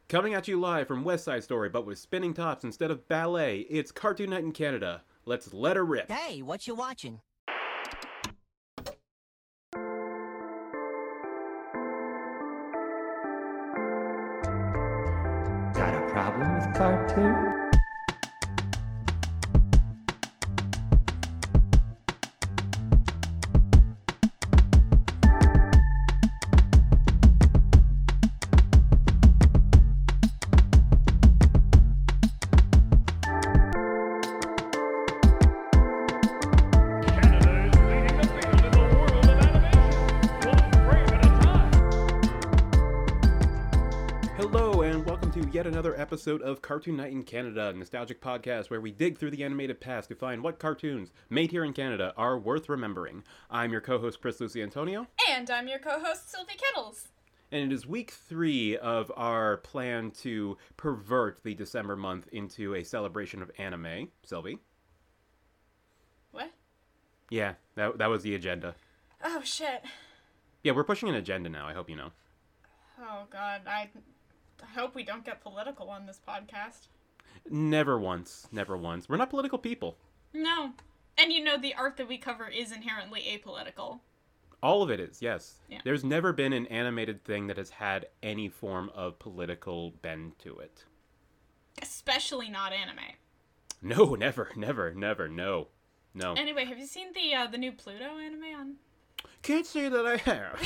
Coming at you live from West Side Story, but with spinning tops instead of ballet, it's Cartoon Night in Canada. Let's let her rip. Hey, what you watching? Got a problem with cartoon? Yet another episode of Cartoon Night in Canada, a nostalgic podcast where we dig through the animated past to find what cartoons made here in Canada are worth remembering. I'm your co-host Chris Lucy Antonio. And I'm your co-host Sylvie Kettles. And it is week 3 of our plan to pervert the December month into a celebration of anime. Sylvie? What? Yeah, that was the agenda. Oh, shit. Yeah, we're pushing an agenda now, I hope you know. Oh, God, I hope we don't get political on this podcast. Never once. Never once. We're not political people. No. And you know the art that we cover is inherently apolitical. All of it is, yes. Yeah. There's never been an animated thing that has had any form of political bend to it. Especially not anime. No, never, no. Anyway, have you seen the new Pluto anime on? Can't say that I have.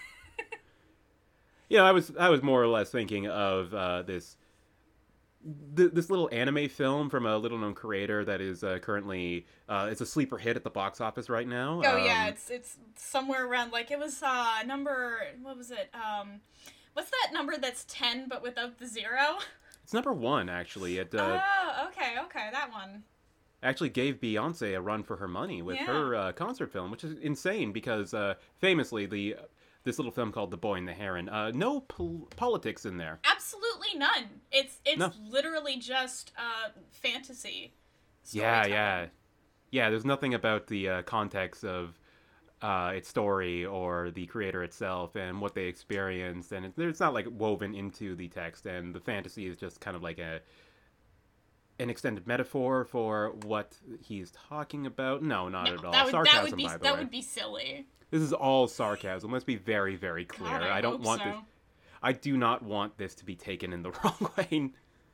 Yeah, I was more or less thinking of this little anime film from a little known creator that is currently it's a sleeper hit at the box office right now. Oh yeah, it's somewhere around like it was number, what was it? What's that number that's 10 but without the 0? It's number 1 actually. It oh, okay, that one. Actually gave Beyonce a run for her money with her concert film, which is insane because famously this little film called The Boy and the Heron. No politics in there. Absolutely none. It's No. literally just fantasy. Yeah. There's nothing about the context of its story or the creator itself and what they experienced, and it's not like woven into the text. And the fantasy is just kind of like an extended metaphor for what he's talking about. No, not at all. Sarcasm, by the way. That would be silly. This is all sarcasm. Let's be very, very clear. God, I don't hope want so. this. I do not want this to be taken in the wrong way.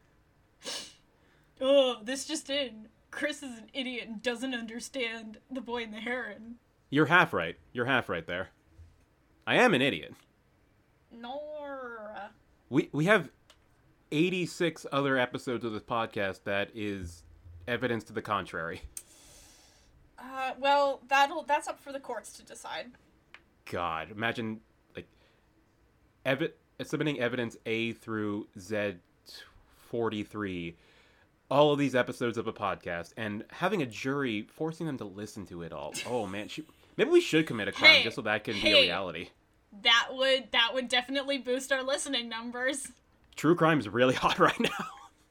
Oh, this just in. Chris is an idiot and doesn't understand The Boy and the Heron. You're half right. You're half right there. I am an idiot. Nor. We have 86 other episodes of this podcast that is evidence to the contrary. Well, that's up for the courts to decide. God, imagine like submitting evidence A through Z 43, all of these episodes of a podcast, and having a jury forcing them to listen to it all. Oh man, maybe we should commit a crime just so that can be a reality. That would definitely boost our listening numbers. True crime is really hot right now.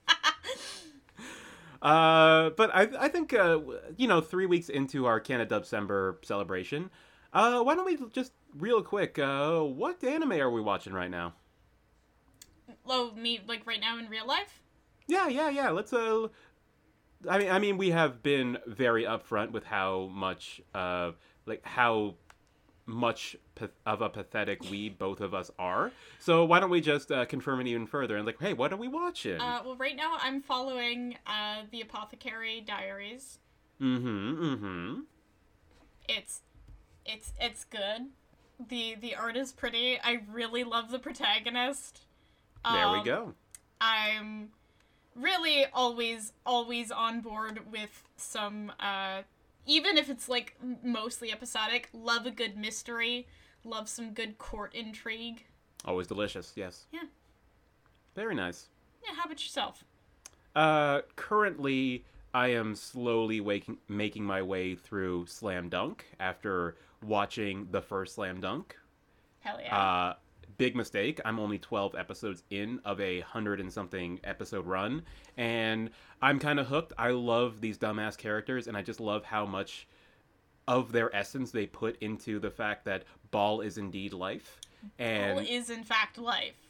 But I think 3 weeks into our Canada December celebration, why don't we just real quick, what anime are we watching right now? Oh, me, like right now in real life? Yeah. Let's I mean, we have been very upfront with how much of a pathetic we both of us are. So why don't we just confirm it even further and hey, what are we watching? Well, right now I'm following the Apothecary Diaries. Mm-hmm. It's good. The art is pretty. I really love the protagonist. There we go. I'm really always on board with some even if it's like mostly episodic, love a good mystery, love some good court intrigue. Always delicious, yes. Yeah. Very nice. Yeah, how about yourself? Currently, I am slowly making my way through Slam Dunk after watching the first Slam Dunk. Hell yeah. Big mistake. I'm only 12 episodes in of a 100-and-something episode run, and I'm kind of hooked. I love these dumbass characters, and I just love how much of their essence they put into the fact that Ball is indeed life. And Ball is in fact life.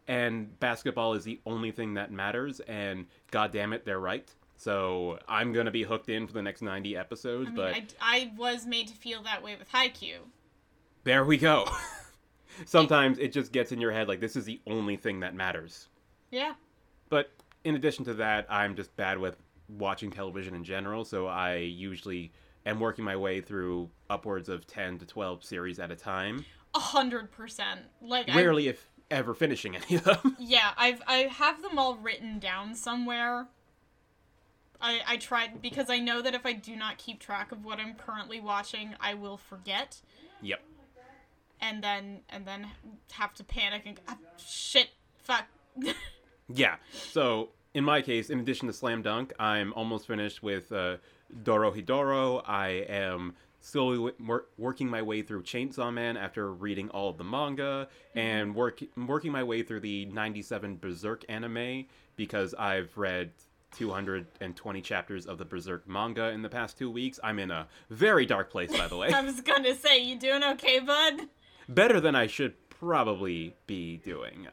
and basketball is the only thing that matters, and god damn it, they're right. So I'm gonna be hooked in for the next 90 episodes, but I was made to feel that way with Haikyuu. there we go. Sometimes it just gets in your head like this is the only thing that matters. Yeah. But in addition to that, I'm just bad with watching television in general, so I usually am working my way through upwards of 10 to 12 series at a time. 100%. Like Rarely, if ever, finishing any of them. Yeah, I have them all written down somewhere. I tried, because I know that if I do not keep track of what I'm currently watching, I will forget. Yep. And then have to panic and shit, fuck. Yeah. So in my case, in addition to Slam Dunk, I'm almost finished with Dorohedoro. I am slowly working my way through Chainsaw Man after reading all of the manga, and working my way through the 97 Berserk anime because I've read 220 chapters of the Berserk manga in the past 2 weeks. I'm in a very dark place, by the way. I was gonna say, you doing okay, bud? Better than I should probably be doing.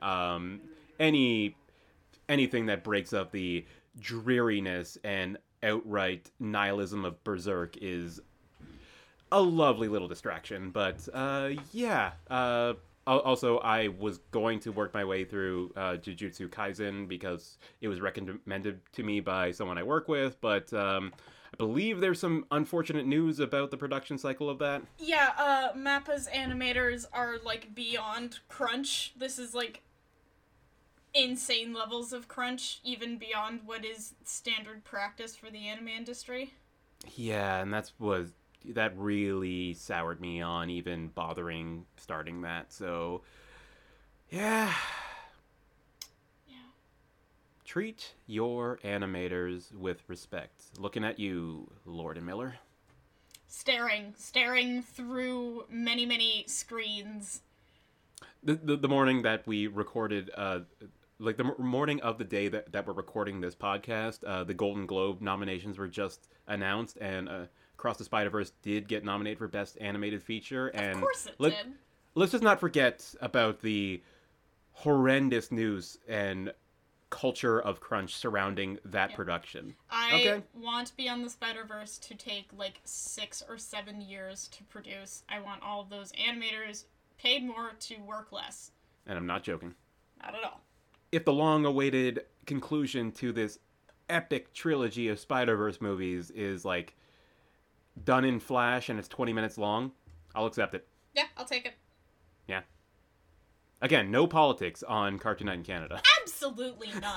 Anything that breaks up the dreariness and outright nihilism of Berserk is a lovely little distraction. But yeah. Also, I was going to work my way through Jujutsu Kaisen because it was recommended to me by someone I work with, but I believe there's some unfortunate news about the production cycle of that. Yeah, Mappa's animators are, like, beyond crunch. This is, like, insane levels of crunch, even beyond what is standard practice for the anime industry. Yeah, and that really soured me on even bothering starting that. So, yeah. Treat your animators with respect. Looking at you, Lord and Miller. Staring through many, many screens. The morning that we recorded, like the morning of the day that we're recording this podcast, the Golden Globe nominations were just announced, and Across the Spider-Verse did get nominated for Best Animated Feature. And of course it did. Let's just not forget about the horrendous news and culture of crunch surrounding that production. I want Beyond the Spider-Verse to take like 6 or 7 years to produce. I want all of those animators paid more to work less. And I'm not joking. Not at all. If the long-awaited conclusion to this epic trilogy of Spider-Verse movies is like done in Flash and it's 20 minutes long, I'll accept it. Yeah, I'll take it. Yeah. Again, no politics on Cartoon Night in Canada. Absolutely none.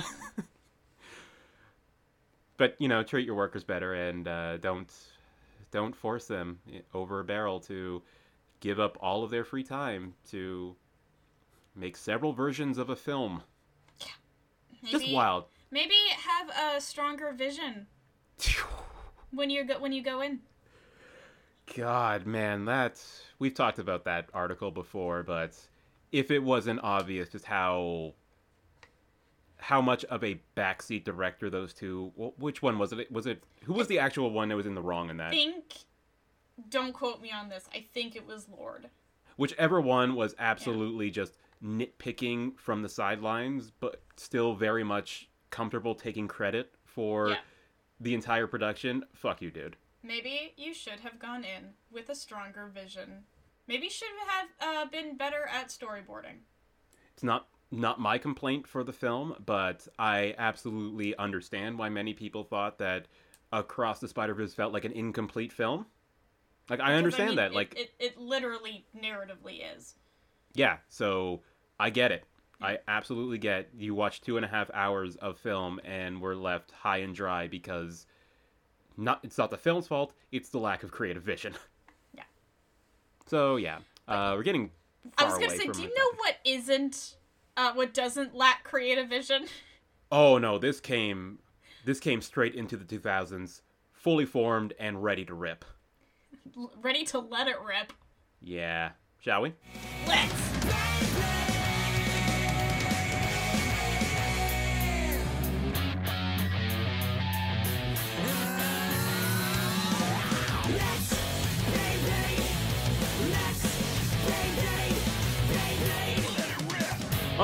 But, you know, treat your workers better, and don't force them over a barrel to give up all of their free time to make several versions of a film. Yeah. Just wild. Maybe have a stronger vision when you go in. God, man, we've talked about that article before, but if it wasn't obvious just how much of a backseat director those two, which one was it? Who was the actual one that was in the wrong in that? Don't quote me on this. I think it was Lord. Whichever one was absolutely just nitpicking from the sidelines, but still very much comfortable taking credit for the entire production. Fuck you, dude. Maybe you should have gone in with a stronger vision. Maybe you should have been better at storyboarding. It's not my complaint for the film, but I absolutely understand why many people thought that Across the Spider-Verse felt like an incomplete film. Like, I understand that. It literally narratively is. Yeah, so I get it. I absolutely get you watch 2.5 hours of film and we're left high and dry because it's not the film's fault, it's the lack of creative vision. Yeah. So, yeah. We're getting far away. I was gonna say, do you know what doesn't lack creative vision? Oh no, this came straight into the 2000s, fully formed and ready to rip. Ready to let it rip. Yeah. Shall we? Let's!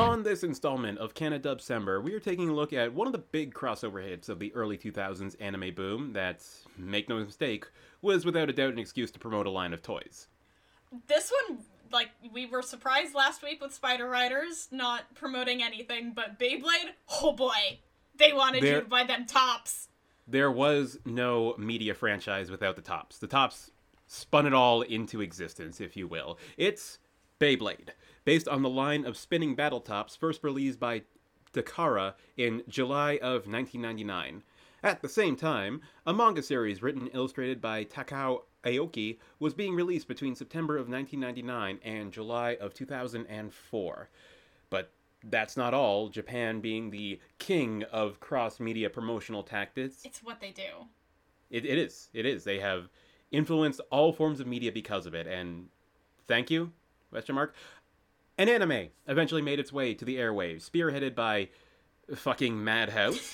On this installment of Canada Dubcember, we are taking a look at one of the big crossover hits of the early 2000s anime boom that, make no mistake, was without a doubt an excuse to promote a line of toys. This one, like, we were surprised last week with Spider Riders not promoting anything, but Beyblade, oh boy, they wanted you to buy them tops. There was no media franchise without the tops. The tops spun it all into existence, if you will. It's Beyblade, based on the line of spinning battle tops first released by Takara in July of 1999. At the same time, a manga series written and illustrated by Takao Aoki was being released between September of 1999 and July of 2004. But that's not all, Japan being the king of cross-media promotional tactics. It's what they do. It is. They have influenced all forms of media because of it, and thank you, ? An anime eventually made its way to the airwaves, spearheaded by fucking Madhouse.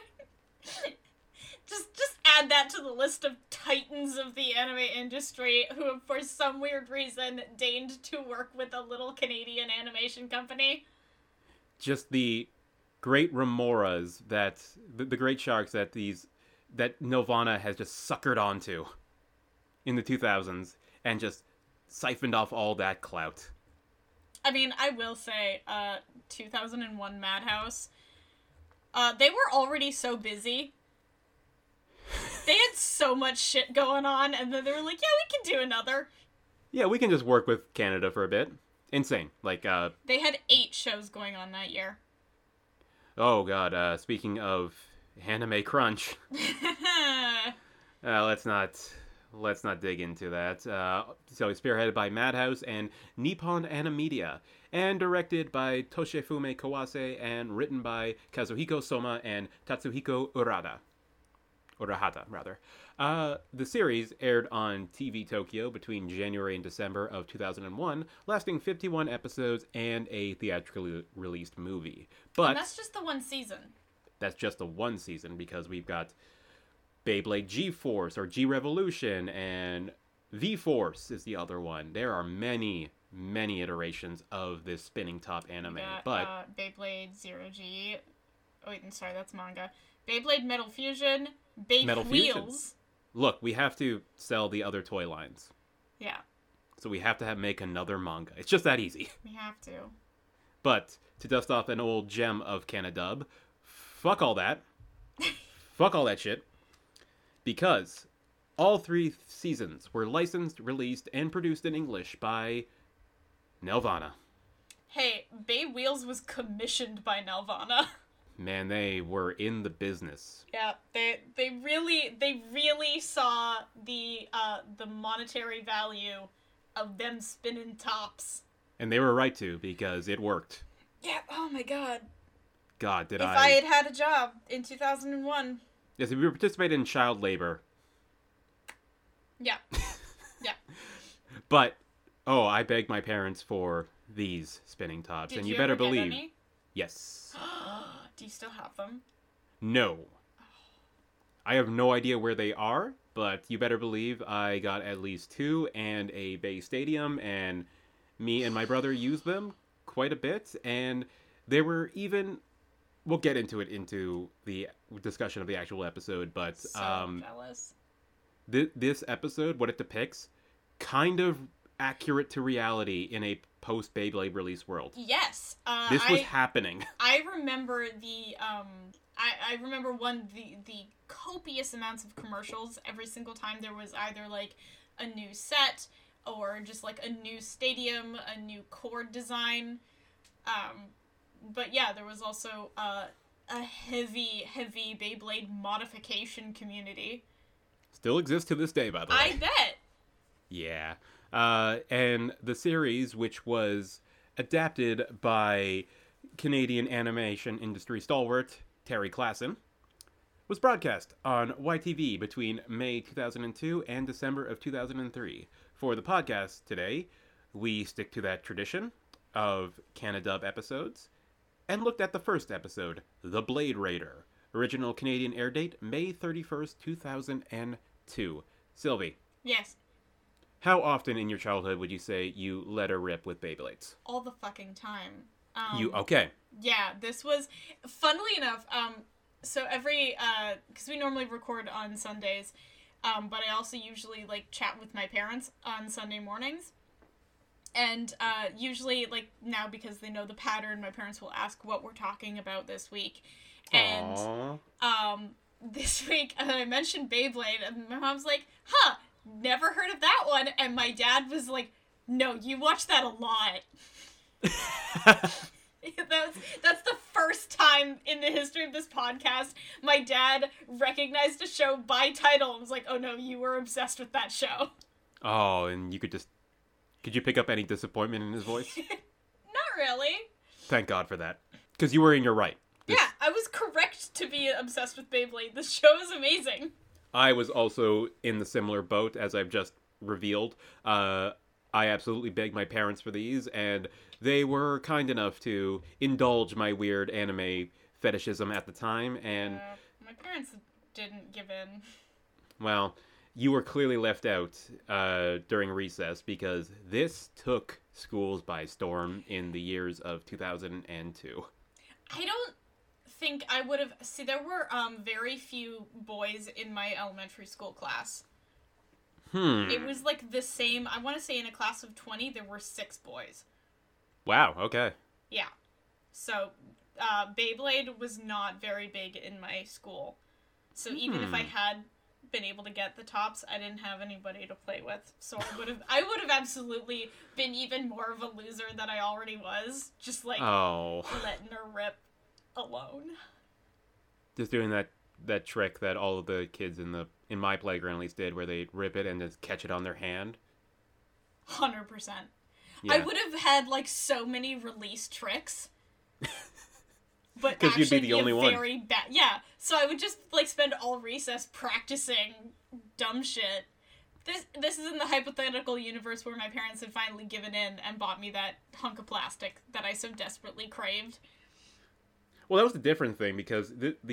Just add that to the list of titans of the anime industry who, for some weird reason, deigned to work with a little Canadian animation company. Just the great remoras that the great sharks that Nelvana has just suckered onto in the 2000s and just siphoned off all that clout. I mean, I will say, 2001 Madhouse, they were already so busy. They had so much shit going on, and then they were like, yeah, we can do another. Yeah, we can just work with Canada for a bit. Insane. Like, They had 8 shows going on that year. Oh god, speaking of anime crunch. Let's not dig into that. So it's spearheaded by Madhouse and Nippon Animedia, and directed by Toshifume Kawase, and written by Kazuhiko Soma and Tatsuhiko Urahata. The series aired on TV Tokyo between January and December of 2001, lasting 51 episodes and a theatrically released movie. But and that's just the one season. That's just the one season, because we've got Beyblade G-Force or G-Revolution, and V-Force is the other one. There are many, many iterations of this spinning top anime. But Beyblade Zero G. Oh, wait, I'm sorry, that's manga. Beyblade Metal Fusion, Metal Wheels. Fusion. Look, we have to sell the other toy lines. Yeah. So we have to make another manga. It's just that easy. We have to. But to dust off an old gem of Canadub, fuck all that. Fuck all that shit. Because all 3 seasons were licensed, released, and produced in English by Nelvana. Hey, Bay Wheels was commissioned by Nelvana. Man, they were in the business. Yeah, they really saw the monetary value of them spinning tops. And they were right to, because it worked. Yeah, oh my god. God, did If I had had a job in 2001. Yes, if we participated in child labor. Yeah. Yeah. But, I begged my parents for these spinning tops, Did and you you better ever get believe. any? Yes. Do you still have them? No. I have no idea where they are, but you better believe I got at least 2 and a Bay Stadium, and me and my brother used them quite a bit, and there were even... We'll get into the discussion of the actual episode, but So jealous. This episode, what it depicts, kind of accurate to reality in a post-Beyblade release world. Yes. This was happening. I remember I remember the copious amounts of commercials every single time there was either like a new set or just like a new stadium, a new chord design. But yeah, there was also a heavy Beyblade modification community. Still exists to this day, by the way. I bet. Yeah. And the series, which was adapted by Canadian animation industry stalwart Terry Klassen, was broadcast on YTV between May 2002 and December of 2003. For the podcast today, we stick to that tradition of Canadub episodes and looked at the first episode, The Blade Raider. Original Canadian air date, May 31st, 2002. Sylvie. Yes. How often in your childhood would you say you let her rip with Beyblades? All the fucking time. Okay. Yeah, this was, funnily enough, so every, because we normally record on Sundays, but I also usually, like, chat with my parents on Sunday mornings. And usually, like, now because they know the pattern, my parents will ask what we're talking about this week. And this week, I mentioned Beyblade, and my mom's like, huh, never heard of that one. And my dad was like, no, you watch that a lot. That's the first time in the history of this podcast my dad recognized a show by title and was like, oh no, you were obsessed with that show. Oh, and could you pick up any disappointment in his voice? Not really. Thank God for that. Because you were in your right. Yeah, I was correct to be obsessed with Beyblade. This show is amazing. I was also in the similar boat, as I've just revealed. I absolutely begged my parents for these, and they were kind enough to indulge my weird anime fetishism at the time, and... my parents didn't give in. Well, you were clearly left out during recess, because this took schools by storm in the years of 2002. I don't think I would have... See, there were very few boys in my elementary school class. It was like the same... I want to say in a class of 20, there were 6 boys. Wow, okay. Yeah. So, Beyblade was not very big in my school. So even if I had been able to get the tops, I didn't have anybody to play with. So I would have absolutely been even more of a loser than I already was. Just like letting her rip alone. Just doing that trick that all of the kids in my playground at least did, where they rip it and just catch it on their hand. 100%. Yeah. I would have had like so many release tricks. But actually you'd be the only one. Very bad. Yeah. So I would just like spend all recess practicing dumb shit. This is in the hypothetical universe where my parents had finally given in and bought me that hunk of plastic that I so desperately craved. Well, that was the different thing, because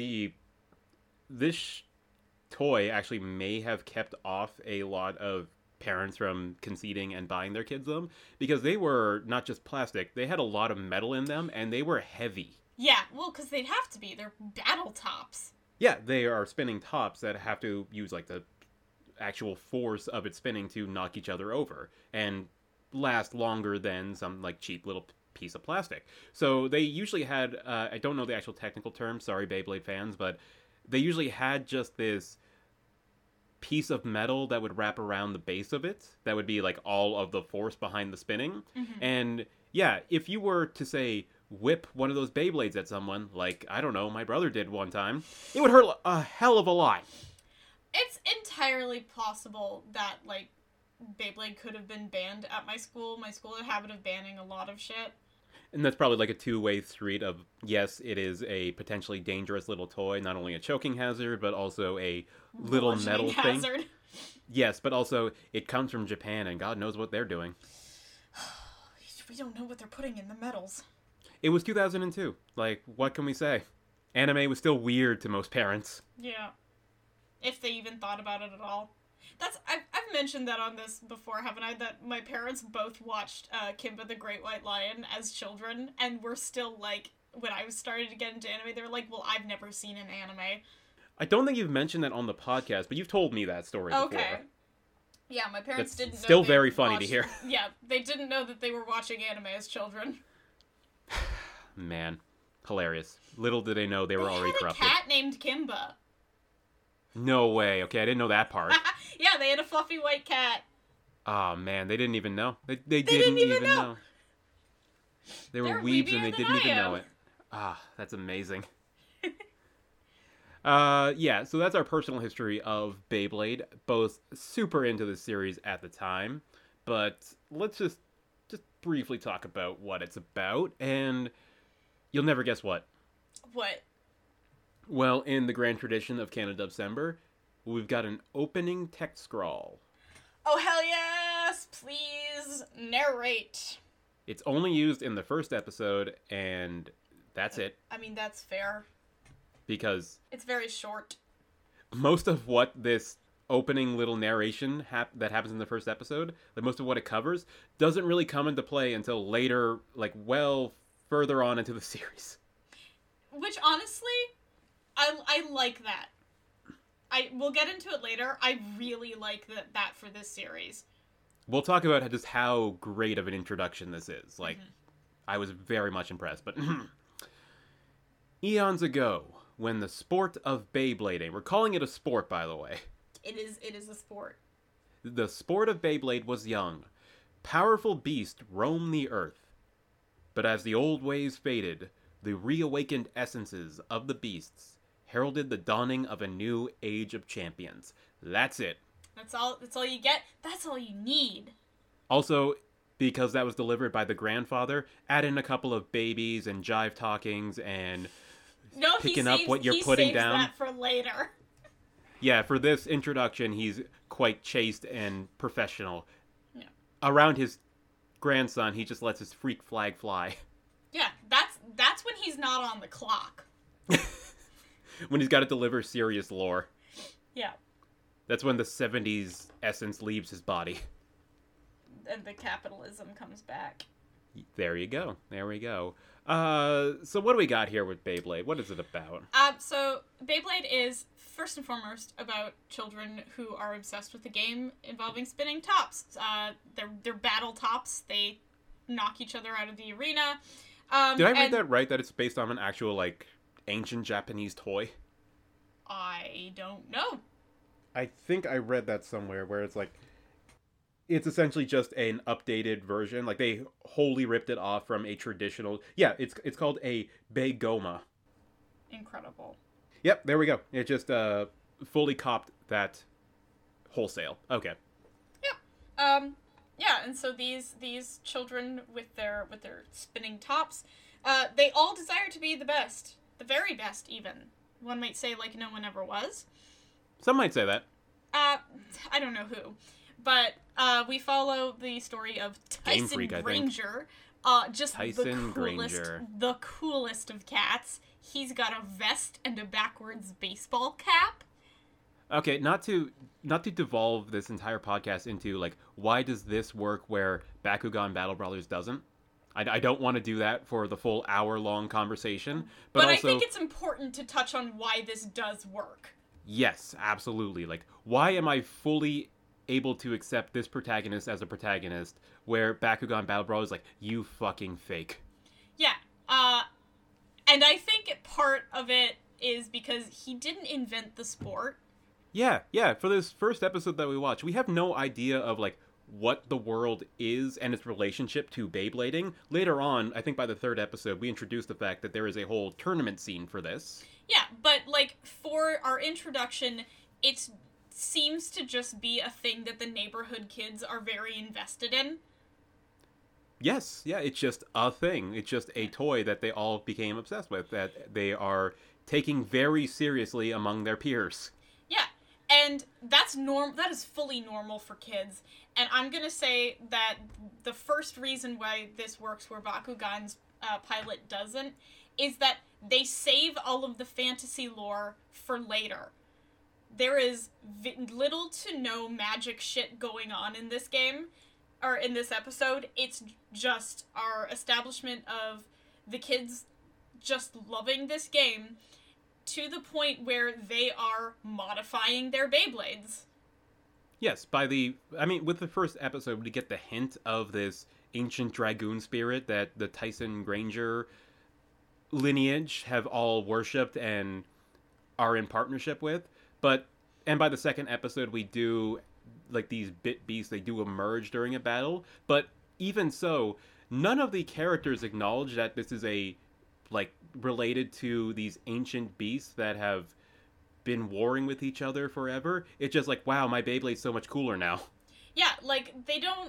this toy actually may have kept off a lot of parents from conceding and buying their kids them, because they were not just plastic, they had a lot of metal in them, and they were heavy. Yeah, well, because they'd have to be. They're battle tops. Yeah, they are spinning tops that have to use, like, the actual force of it spinning to knock each other over, and last longer than some, like, cheap little piece of plastic. So they usually had, I don't know the actual technical term, sorry Beyblade fans, but they usually had just this piece of metal that would wrap around the base of it, that would be, like, all of the force behind the spinning. And, yeah, if you were to, say, whip one of those Beyblades at someone, like, I don't know, my brother did one time, it would hurt a hell of a lot. It's entirely possible that, like, Beyblade could have been banned at my school. My school had a habit of banning a lot of shit. And that's probably like a two-way street of, yes, it is a potentially dangerous little toy, not only a choking hazard, but also a little metal hazard. Thing. Yes, but also it comes from Japan, and God knows what they're doing. We don't know what they're putting in the metals. It was 2002. Like, what can we say? Anime was still weird to most parents. Yeah. If they even thought about it at all. I've mentioned that on this before, haven't I? That my parents both watched Kimba the Great White Lion as children, and were still like, when I was starting to get into anime, they were like, well, I've never seen an anime. I don't think you've mentioned that on the podcast, but you've told me that story before. Okay. Yeah, my parents didn't know. Still very funny to hear. Yeah, they didn't know that they were watching anime as children. Man, hilarious. Little did they know they were already corrupted. They had a cat named Kimba. No way. Okay, I didn't know that part. Yeah, they had a fluffy white cat. Oh, man, they didn't even know. They didn't even know. They were weebs and they didn't even know it. Ah, that's amazing. Yeah, so that's our personal history of Beyblade. Both super into the series at the time, but let's just briefly talk about what it's about, and you'll never guess what. What? Well, in the grand tradition of Canada December, we've got an opening text scrawl. Oh, hell yes! Please narrate. It's only used in the first episode, and that's it. I mean, that's fair. Because it's very short. Most of what this opening little narration that happens in the first episode, like most of what it covers, doesn't really come into play until later, like well further on into the series. Which, honestly, I like that. We'll get into it later. I really like that for this series. We'll talk about just how great of an introduction this is. Like, I was very much impressed. But eons ago, when the sport of Beyblading, we're calling it a sport, by the way. It is a sport. The sport of Beyblade was young. Powerful beasts roamed the earth. But as the old ways faded, the reawakened essences of the beasts heralded the dawning of a new age of champions. That's it. That's all you get. That's all you need. Also, because that was delivered by the grandfather, add in a couple of babies and jive talkings and picking up what you're putting down. He saves that for later. Yeah, for this introduction, he's quite chaste and professional. Yeah. Around his grandson, he just lets his freak flag fly. Yeah, that's when he's not on the clock. When he's got to deliver serious lore. Yeah. That's when the 70s essence leaves his body. And the capitalism comes back. There you go. There we go. So what do we got here with Beyblade? What is it about? So Beyblade is first and foremost about children who are obsessed with a game involving spinning tops. They're battle tops. They knock each other out of the arena. Did I read that right? That it's based on an actual, like, ancient Japanese toy? I don't know. I think I read that somewhere where it's like, it's essentially just an updated version. Like, they wholly ripped it off from a traditional... Yeah, it's called a Beigoma. Incredible. Yep, there we go. It just fully copped that wholesale. Okay. Yeah. Yeah, and so these children with their spinning tops, they all desire to be the best. The very best, even. One might say, like no one ever was. Some might say that. I don't know who. But we follow the story of Tyson Freak, Granger. Just Tyson Granger. The coolest of cats. He's got a vest and a backwards baseball cap. Okay, not to devolve this entire podcast into, like, why does this work where Bakugan Battle Brothers doesn't? I don't want to do that for the full hour-long conversation. But also, I think it's important to touch on why this does work. Yes, absolutely. Like, why am I fully able to accept this protagonist as a protagonist where Bakugan Battle Brothers is like, you fucking fake? Yeah, and I think part of it is because he didn't invent the sport. Yeah, for this first episode that we watched, we have no idea of, like, what the world is and its relationship to Beyblading. Later on, I think by the third episode, we introduced the fact that there is a whole tournament scene for this. Yeah, but, like, for our introduction, it seems to just be a thing that the neighborhood kids are very invested in. Yes, yeah, it's just a thing. It's just a toy that they all became obsessed with, that they are taking very seriously among their peers. Yeah, and that is fully normal for kids. And I'm gonna say that the first reason why this works where Bakugan's pilot doesn't is that they save all of the fantasy lore for later. There is little to no magic shit going on in this game, or in this episode. It's just our establishment of the kids just loving this game to the point where they are modifying their Beyblades. Yes, with the first episode, we get the hint of this ancient dragoon spirit that the Tyson Granger lineage have all worshipped and are in partnership with. And by the second episode, we do, like, these bit beasts, they do emerge during a battle. But even so, none of the characters acknowledge that this is related to these ancient beasts that have been warring with each other forever. It's just like, wow, my Beyblade's so much cooler now. Yeah, like, they don't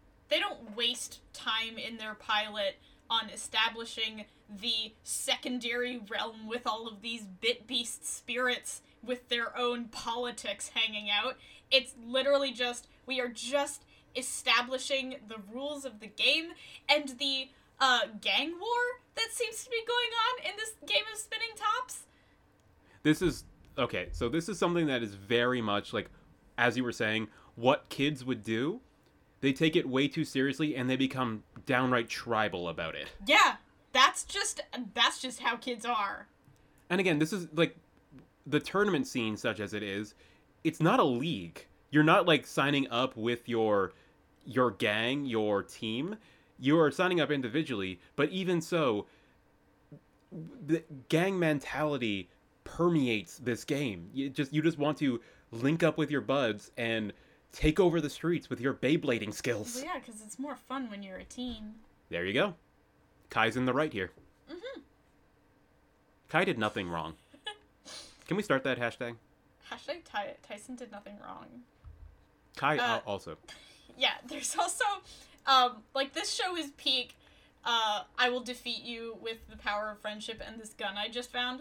waste time in their pilot on establishing the secondary realm with all of these bit beast spirits with their own politics hanging out. It's literally just, we are just establishing the rules of the game and the gang war that seems to be going on in this game of spinning tops. This is something that is very much, like, as you were saying, what kids would do. They take it way too seriously and they become downright tribal about it. Yeah. that's just how kids are. And again, this is like the tournament scene, such as it is. It's not a league. You're not like signing up with your gang, your team. You are signing up individually. But even so, the gang mentality permeates this game. You just want to link up with your buds and take over the streets with your Beyblading skills. Well, yeah, because it's more fun when you're a team. There you go. Kai's in the right here. Mm-hmm. Kai did nothing wrong. Can we start that hashtag? Hashtag Tyson did nothing wrong. Kai also. Yeah, there's also, like, this show is peak, I will defeat you with the power of friendship and this gun I just found.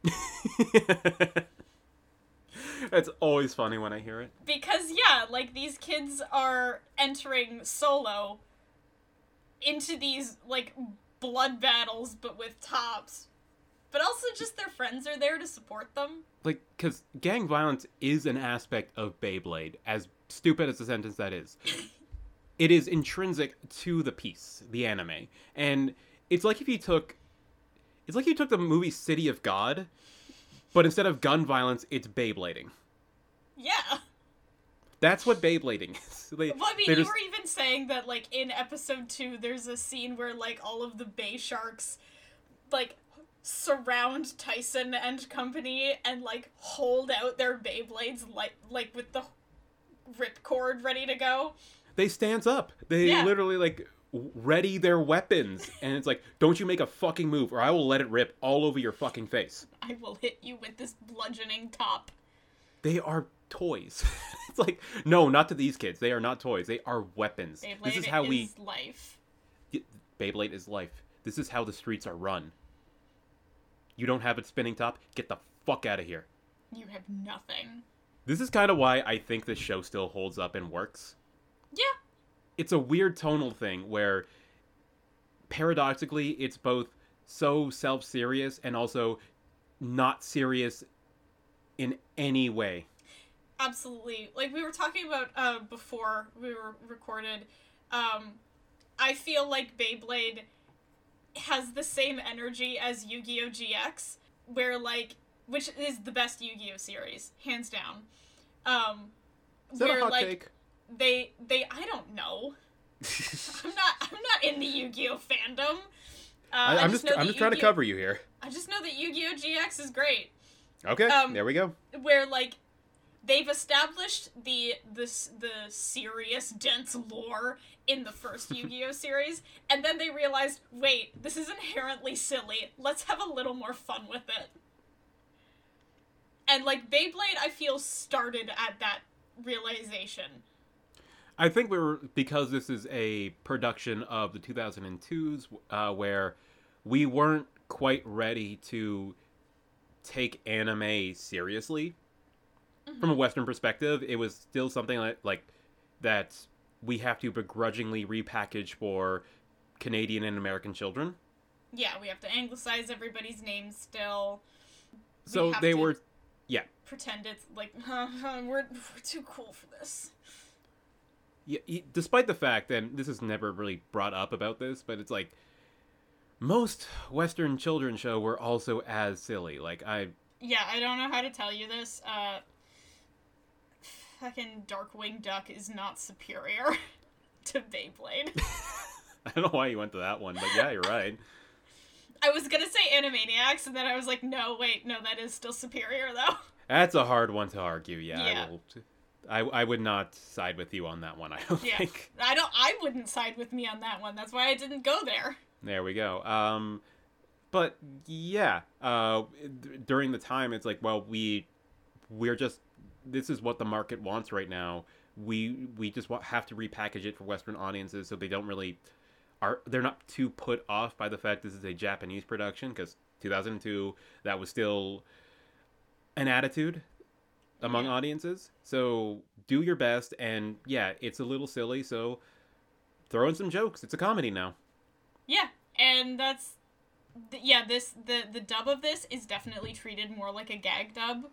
It's always funny when I hear it. Because, yeah, like, these kids are entering solo into these, like, blood battles, but with tops. But also just their friends are there to support them. Like, because gang violence is an aspect of Beyblade, as stupid as the sentence that is. It is intrinsic to the piece, the anime. And it's like if you took... It's like you took the movie City of God, but instead of gun violence, it's Beyblading. Yeah. That's what Beyblading is. Well, I mean, you were even saying that, like, in episode 2, there's a scene where, like, all of the Bay Sharks, like, surround Tyson and company and, like, hold out their Beyblades, like with the ripcord ready to go. They stands up. They literally, like, ready their weapons. And it's like, don't you make a fucking move or I will let it rip all over your fucking face. I will hit you with this bludgeoning top. They are toys. It's like, no, not to these kids. They are not toys. They are weapons. Beyblade this is how is life. Beyblade is life. This is how the streets are run. You don't have a spinning top? Get the fuck out of here. You have nothing. This is kind of why I think this show still holds up and works. Yeah. It's a weird tonal thing where, paradoxically, it's both so self-serious and also not serious in any way. Absolutely. Like we were talking about before we were recorded, I feel like Beyblade has the same energy as Yu-Gi-Oh! GX, where, like, which is the best Yu-Gi-Oh! Series, hands down. Is that where, a hot like, take? They I don't know. I'm not in the Yu-Gi-Oh! Fandom. I'm just trying to cover you here. I just know that Yu-Gi-Oh! GX is great. Okay, there we go. Where, like, they've established the serious, dense lore in the first Yu-Gi-Oh! Series, and then they realized, wait, this is inherently silly. Let's have a little more fun with it. And, like, Beyblade, I feel, started at that realization. I think because this is a production of the 2002s, where we weren't quite ready to take anime seriously. Mm-hmm. From a Western perspective, it was still something like that we have to begrudgingly repackage for Canadian and American children. Yeah, we have to anglicize everybody's names still. So they were, yeah. Pretend it's like, we're too cool for this. Yeah, despite the fact, and this is never really brought up about this, but it's like, most Western children's show were also as silly. Yeah, I don't know how to tell you this. Fucking Darkwing Duck is not superior to Beyblade. I don't know why you went to that one, but yeah, you're right. I was gonna say Animaniacs, and then I was like, no, that is still superior, though. That's a hard one to argue, yeah. I would not side with you on that one, I don't think. I wouldn't side with me on that one. That's why I didn't go there. There we go. But yeah, during the time, it's like, well, we're just, this is what the market wants right now. We just have to repackage it for Western audiences so they don't really, they're not too put off by the fact this is a Japanese production, because 2002, that was still an attitude among audiences. So do your best, and yeah, it's a little silly, so throw in some jokes. It's a comedy now. Yeah, and that's the dub of this is definitely treated more like a gag dub.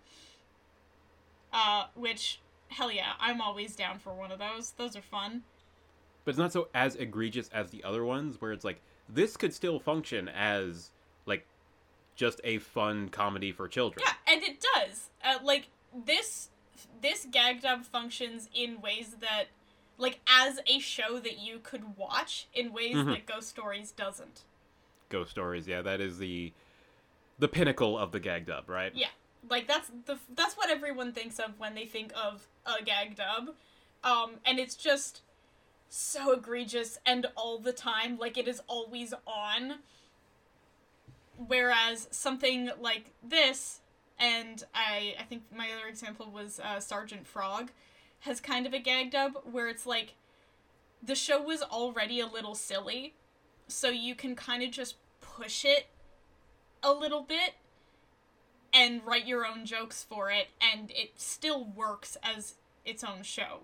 Which, hell yeah, I'm always down for one of those. Those are fun. But it's not so as egregious as the other ones, where it's like this could still function as like just a fun comedy for children. Yeah, and it does. Like this gag dub functions in ways that, like, as a show that you could watch in ways that Ghost Stories doesn't. Ghost Stories, yeah, that is the pinnacle of the gag dub, right? Yeah, like that's what everyone thinks of when they think of a gag dub, and it's just so egregious and all the time, like it is always on. Whereas something like this, and I think my other example was Sergeant Frog, has kind of a gag dub where it's like the show was already a little silly, so you can kind of just push it a little bit and write your own jokes for it, and it still works as its own show.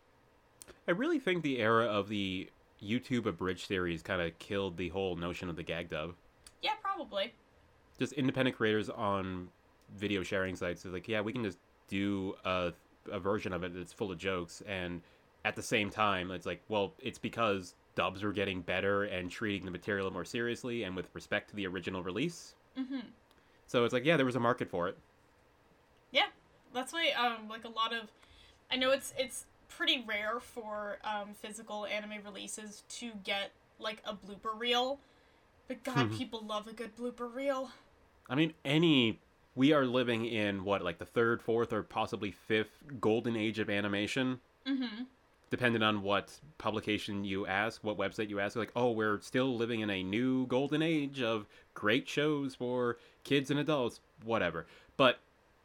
I really think the era of the YouTube abridged series kind of killed the whole notion of the gag dub. Yeah, probably. Just independent creators on video sharing sites are like, yeah, we can just do a version of it that's full of jokes, and at the same time, it's like, well, it's because dubs were getting better and treating the material more seriously and with respect to the original release. Mm-hmm. So it's like, yeah, there was a market for it. Yeah, that's why, like, a lot of... I know it's pretty rare for physical anime releases to get, like, a blooper reel, but God, people love a good blooper reel. I mean, we are living in, what, like the third, fourth, or possibly fifth golden age of animation? Mm-hmm. Depending on what publication you ask, what website you ask, like, oh, we're still living in a new golden age of great shows for kids and adults, whatever. But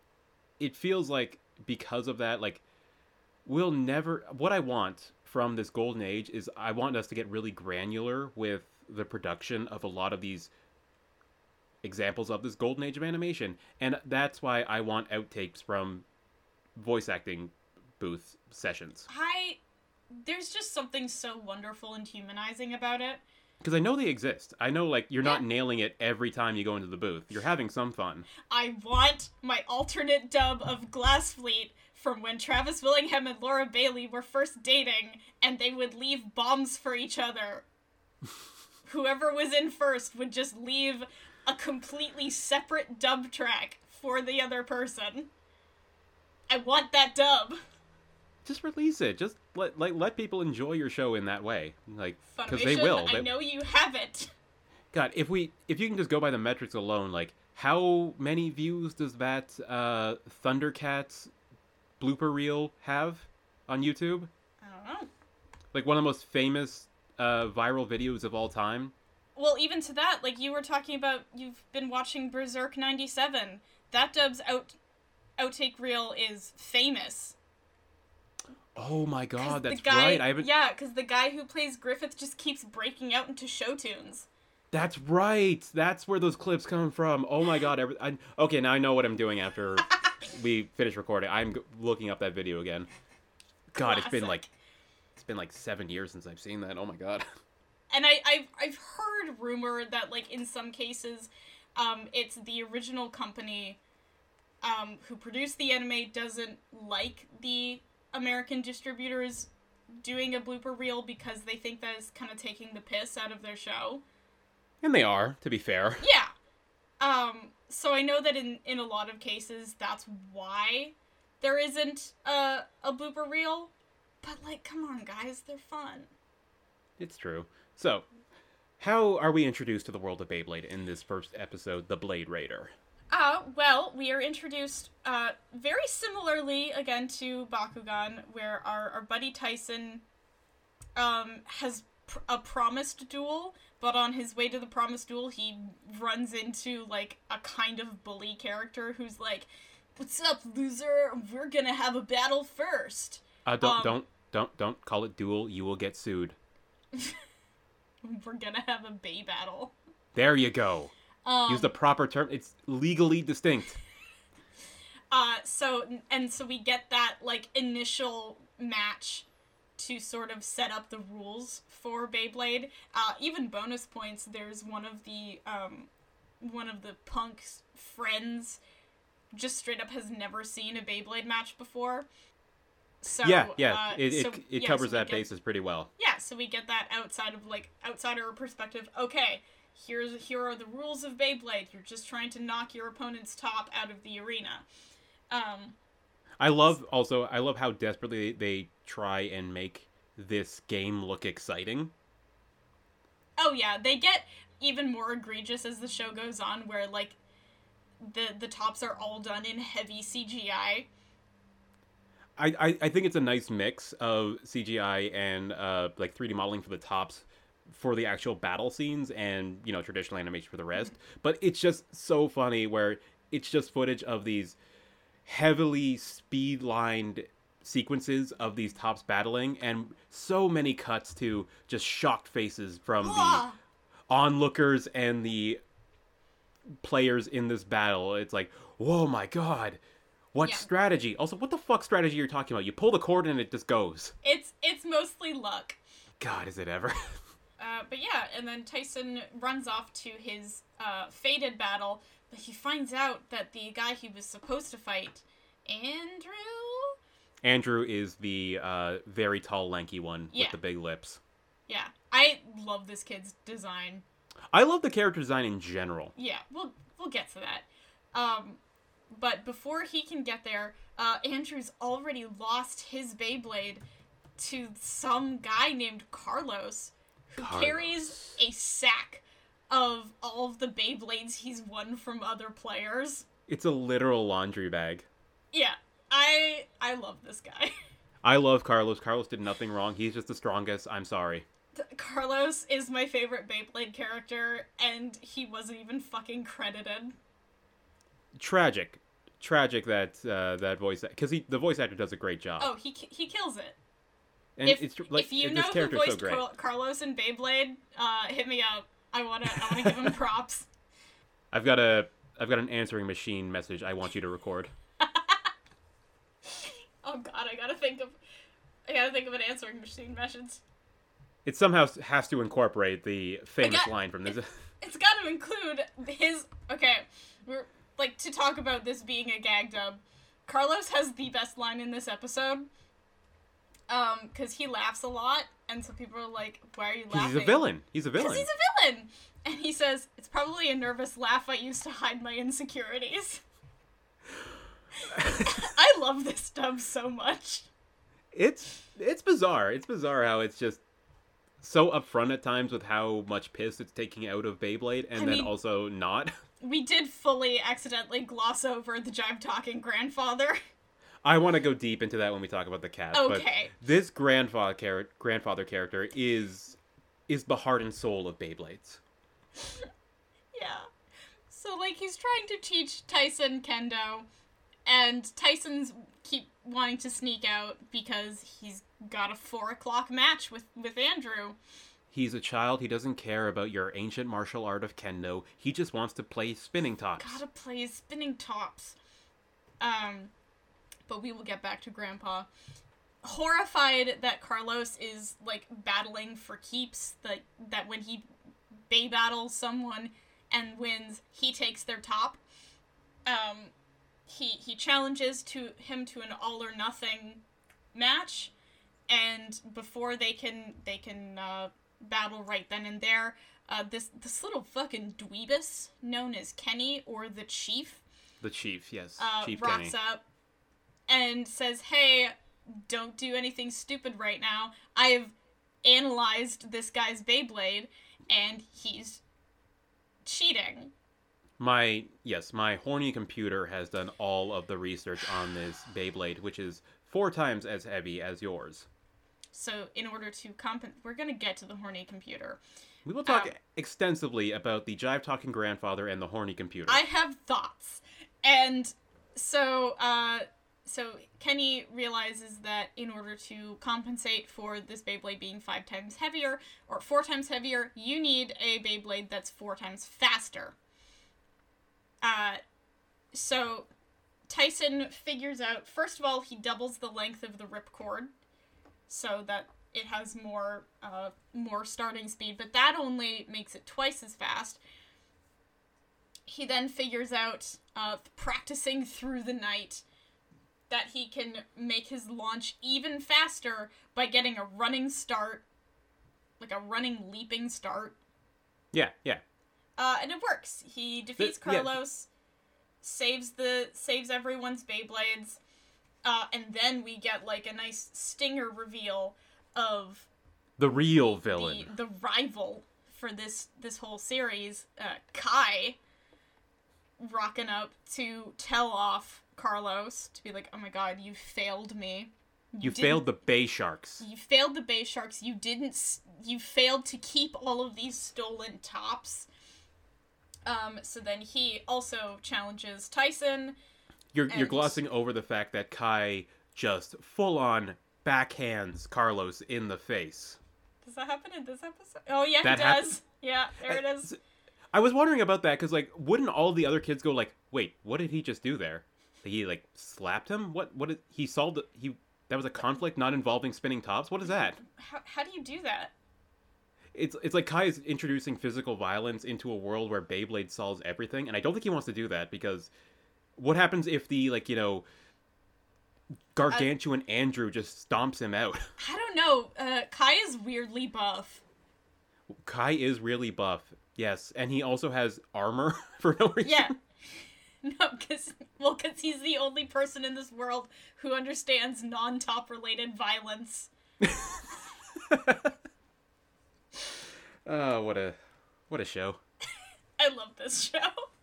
it feels like because of that, like, we'll never... What I want from this golden age is I want us to get really granular with the production of a lot of these examples of this golden age of animation. And that's why I want outtakes from voice acting booth sessions. There's just something so wonderful and humanizing about it. Because I know they exist. I know, like, you're not nailing it every time you go into the booth. You're having some fun. I want my alternate dub of Glass Fleet from when Travis Willingham and Laura Bailey were first dating, and they would leave bombs for each other. Whoever was in first would just leave a completely separate dub track for the other person. I want that dub. Just release it. Just let people enjoy your show in that way, like, because Funimation, they will. I know you have it. God, if you can just go by the metrics alone, like, how many views does that Thundercats blooper reel have on YouTube? I don't know. Like, one of the most famous viral videos of all time. Well, even to that, like, you were talking about, you've been watching Berserk 97. That dub's outtake reel is famous. Oh my god, that's right. Yeah, because the guy who plays Griffith just keeps breaking out into show tunes. That's right. That's where those clips come from. Oh my god. Okay, now I know what I'm doing after we finish recording. I'm looking up that video again. God, Classic. it's been like 7 years since I've seen that. Oh my god. And I've heard rumor that, like, in some cases, it's the original company who produced the anime doesn't like the American distributors doing a blooper reel because they think that is kind of taking the piss out of their show. And they are, to be fair. Yeah. So I know that in a lot of cases that's why there isn't a blooper reel. But, like, come on, guys, they're fun. It's true. So, how are we introduced to the world of Beyblade in this first episode, The Blade Raider? Well, we are introduced, very similarly, again, to Bakugan, where our buddy Tyson, has a promised duel, but on his way to the promised duel, he runs into, like, a kind of bully character who's like, "What's up, loser? We're gonna have a battle first." Don't call it duel. You will get sued. We're gonna have a Bay battle. There you go. Use the proper term. It's legally distinct. So we get that, like, initial match to sort of set up the rules for Beyblade. Even bonus points, there's one of the punk's friends just straight up has never seen a Beyblade match before. So yeah. It so covers we that get- basis pretty well. Yeah, so we get that outsider perspective. Okay, here are the rules of Beyblade. You're just trying to knock your opponent's top out of the arena. I love how desperately they try and make this game look exciting. Oh yeah, they get even more egregious as the show goes on, where like the tops are all done in heavy CGI. I think it's a nice mix of CGI and like 3D modeling for the tops for the actual battle scenes and, you know, traditional animation for the rest. But it's just so funny where it's just footage of these heavily speed-lined sequences of these tops battling and so many cuts to just shocked faces from the onlookers and the players in this battle. It's like, whoa, my god. What strategy? Also, what the fuck strategy you're talking about? You pull the cord and it just goes. It's mostly luck. God, is it ever? But yeah, and then Tyson runs off to his fated battle, but he finds out that the guy he was supposed to fight, Andrew is the very tall, lanky one with Yeah. the big lips. Yeah, I love this kid's design. I love the character design in general. Yeah, we'll get to that. But before he can get there, Andrew's already lost his Beyblade to some guy named Carlos, who carries a sack of all of the Beyblades he's won from other players. It's a literal laundry bag. Yeah, I love this guy. I love Carlos. Carlos did nothing wrong. He's just the strongest. I'm sorry. Carlos is my favorite Beyblade character, and he wasn't even fucking credited. Tragic that that voice, because the voice actor does a great job. Oh, he kills it. And If, it's like if you this know who character's so voiced great. Carlos in Beyblade, hit me up. I wanna give him props. I've got an answering machine message I want you to record. Oh god, I gotta think of an answering machine message. It somehow has to incorporate the famous line from this. It's got to include his. Okay, we're like to talk about this being a gag dub. Carlos has the best line in this episode. Because he laughs a lot, and so people are like, "Why are you laughing?" He's a villain. He's a villain. Because he's a villain, and he says, "It's probably a nervous laugh I used to hide my insecurities." I love this dub so much. It's bizarre. It's bizarre how it's just so upfront at times with how much piss it's taking out of Beyblade, and then also not. We did fully accidentally gloss over the jive talking grandfather. I want to go deep into that when we talk about the cast. Okay. But this grandfather character is the heart and soul of Beyblades. Yeah. So, like, he's trying to teach Tyson kendo, and Tyson's keep wanting to sneak out because he's got a 4:00 match with Andrew. He's a child. He doesn't care about your ancient martial art of kendo. He just wants to play spinning tops. Gotta play spinning tops. But we will get back to Grandpa. Horrified that Carlos is, like, battling for keeps, that when he Bey battles someone and wins, he takes their top. He challenges him to an all or nothing match, and before they can battle right then and there, this little fucking dweebus known as Kenny or the Chief. The Chief, yes, Chief rocks Kenny. up and says, "Hey, don't do anything stupid right now. I have analyzed this guy's Beyblade, and he's cheating." My horny computer has done all of the research on this Beyblade, which is 4 times as heavy as yours. So in order to we're gonna get to the horny computer. We will talk extensively about the jive-talking grandfather and the horny computer. I have thoughts. And so Kenny realizes that in order to compensate for this Beyblade being 5 times heavier, or 4 times heavier, you need a Beyblade that's 4 times faster. So Tyson figures out, first of all, he doubles the length of the ripcord so that it has more starting speed, but that only makes it twice as fast. He then figures out, practicing through the night, that he can make his launch even faster by getting a running start, like a running leaping start. Yeah. And it works. He defeats Carlos, saves everyone's Beyblades, and then we get like a nice stinger reveal of the real villain, the rival for this whole series, Kai, rocking up to tell off Carlos, to be like, oh my god, you failed me. You failed the Bay Sharks. You failed the Bay Sharks. You failed to keep all of these stolen tops. So then he also challenges Tyson. You're glossing over the fact that Kai just full on backhands Carlos in the face. Does that happen in this episode? Oh yeah, that he does. Yeah, there it is. I was wondering about that because, like, wouldn't all the other kids go like, "Wait, what did he just do there? He like slapped him? What did he solved? That was a conflict not involving spinning tops. What is that?" How do you do that? It's like Kai is introducing physical violence into a world where Beyblade solves everything, and I don't think he wants to do that because what happens if the gargantuan Andrew just stomps him out? I don't know. Kai is weirdly buff. Kai is really buff, yes, and he also has armor for no reason. Yeah. No, because he's the only person in this world who understands non-top related violence. Oh, what a show. I love this show.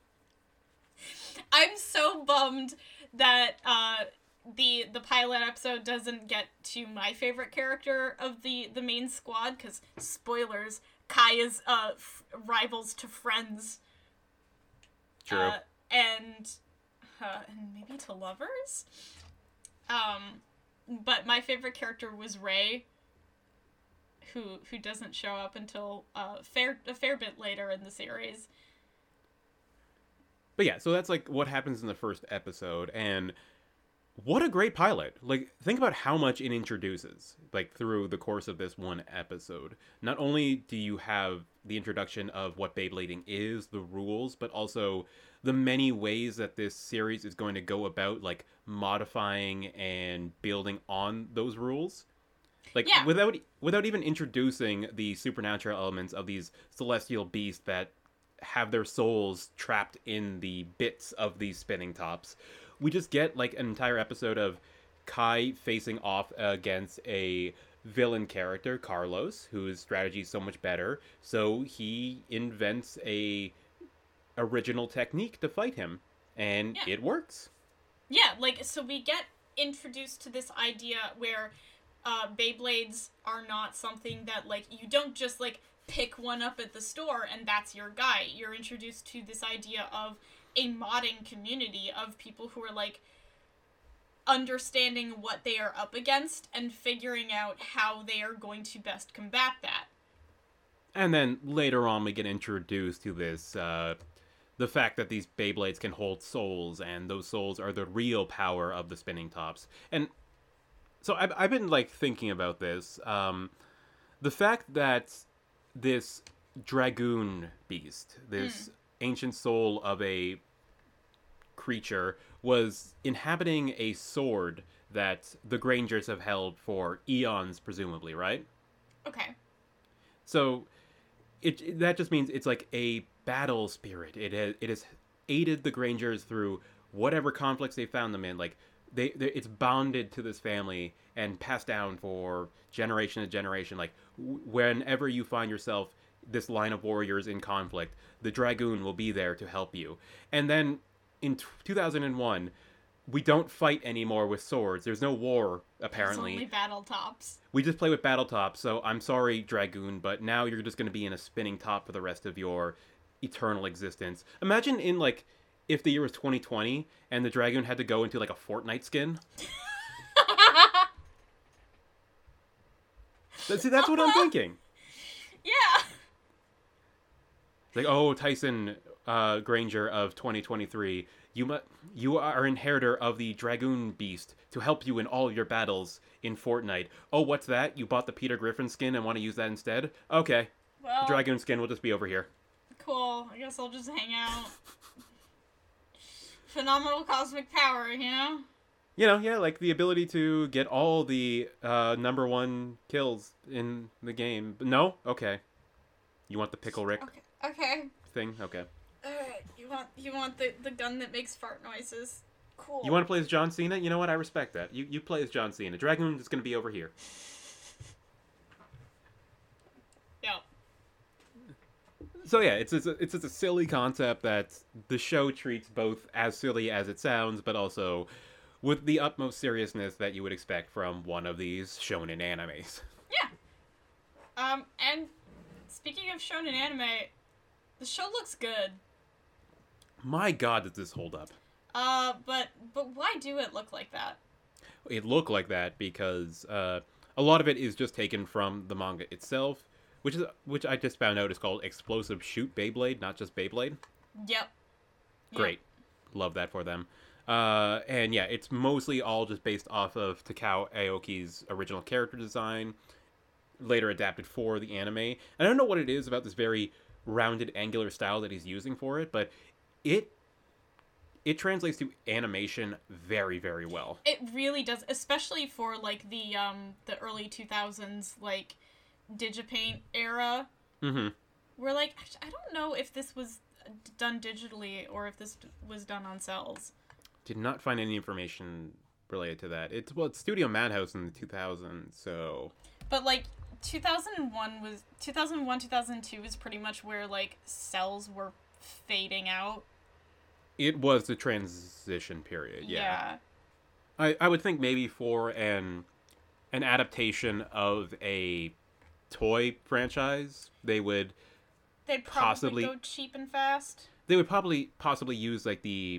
I'm so bummed that the pilot episode doesn't get to my favorite character of the main squad, because, spoilers, Kai is rivals to friends. True. And maybe to lovers? But my favorite character was Ray, who doesn't show up until a fair bit later in the series. But yeah, so that's like what happens in the first episode, and what a great pilot. Like, think about how much it introduces, like, through the course of this one episode. Not only do you have the introduction of what Beyblading is, the rules, but also the many ways that this series is going to go about, like, modifying and building on those rules. Like, yeah. without even introducing the supernatural elements of these celestial beasts that have their souls trapped in the bits of these spinning tops, we just get, like, an entire episode of Kai facing off against a villain character, Carlos, whose strategy is so much better, so he invents a original technique to fight him, and it works. Yeah, like, so we get introduced to this idea where Beyblades are not something that, like, you don't just, like, pick one up at the store and that's your guy. You're introduced to this idea of a modding community of people who are, like, understanding what they are up against and figuring out how they are going to best combat that. And then later on we get introduced to this, the fact that these Beyblades can hold souls, and those souls are the real power of the spinning tops. And so I've been, like, thinking about this. The fact that this Dragoon beast, this ancient soul of a creature, was inhabiting a sword that the Grangers have held for eons, presumably, right? Okay. So that just means it's like a battle spirit. It has aided the Grangers through whatever conflicts they found them in. Like, it's bonded to this family and passed down for generation to generation. Like, whenever you find yourself this line of warriors in conflict, the Dragoon will be there to help you. And then in 2001, we don't fight anymore with swords. There's no war, apparently. It's only battle tops. We just play with battle tops, so I'm sorry, Dragoon, but now you're just going to be in a spinning top for the rest of your eternal existence. Imagine in, like, if the year was 2020 and the Dragoon had to go into, like, a Fortnite skin. See, that's what I'm thinking. Yeah. It's like, oh, Tyson Granger of 2023, you are inheritor of the Dragoon beast to help you in all your battles in Fortnite. Oh, what's that? You bought the Peter Griffin skin and want to use that instead? Okay. Well, the Dragoon skin will just be over here. Cool. I guess I'll just hang out. Phenomenal cosmic power, you know? Yeah, like the ability to get all the number one kills in the game. No? Okay. You want the Pickle Rick Okay. Okay. thing? Okay. Alright. You want the gun that makes fart noises. Cool. You want to play as John Cena? You know what? I respect that. You play as John Cena. Dragoon is going to be over here. Yeah. So yeah, it's a silly concept that the show treats both as silly as it sounds, but also with the utmost seriousness that you would expect from one of these shonen animes. Yeah. And speaking of shonen anime, the show looks good. My God, does this hold up? But why do it look like that? It looked like that because a lot of it is just taken from the manga itself, which I just found out is called Explosive Shoot Beyblade, not just Beyblade. Yep. Great, love that for them. And yeah, it's mostly all just based off of Takao Aoki's original character design, later adapted for the anime. And I don't know what it is about this very rounded, angular style that he's using for it, but it translates to animation very, very well. It really does, especially for like the early 2000s like Digipaint era. Mm-hmm. Where like I don't know if this was done digitally or if this was done on cells. Did not find any information related to that. It's Studio Madhouse in the 2000s, so. But like 2001, 2002 was pretty much where like cells were fading out. It was the transition period, yeah. I would think maybe for an adaptation of a toy franchise, they'd probably go cheap and fast. They would probably possibly use like the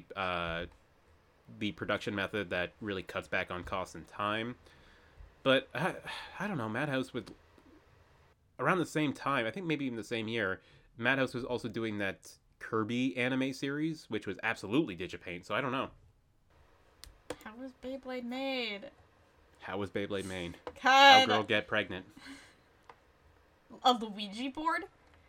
production method that really cuts back on cost and time. But I don't know, Madhouse would around the same time, I think maybe even the same year, Madhouse was also doing that Kirby anime series, which was absolutely Digipaint, so I don't know. How was Beyblade made? How was Beyblade made? God. How girl get pregnant? A Luigi board?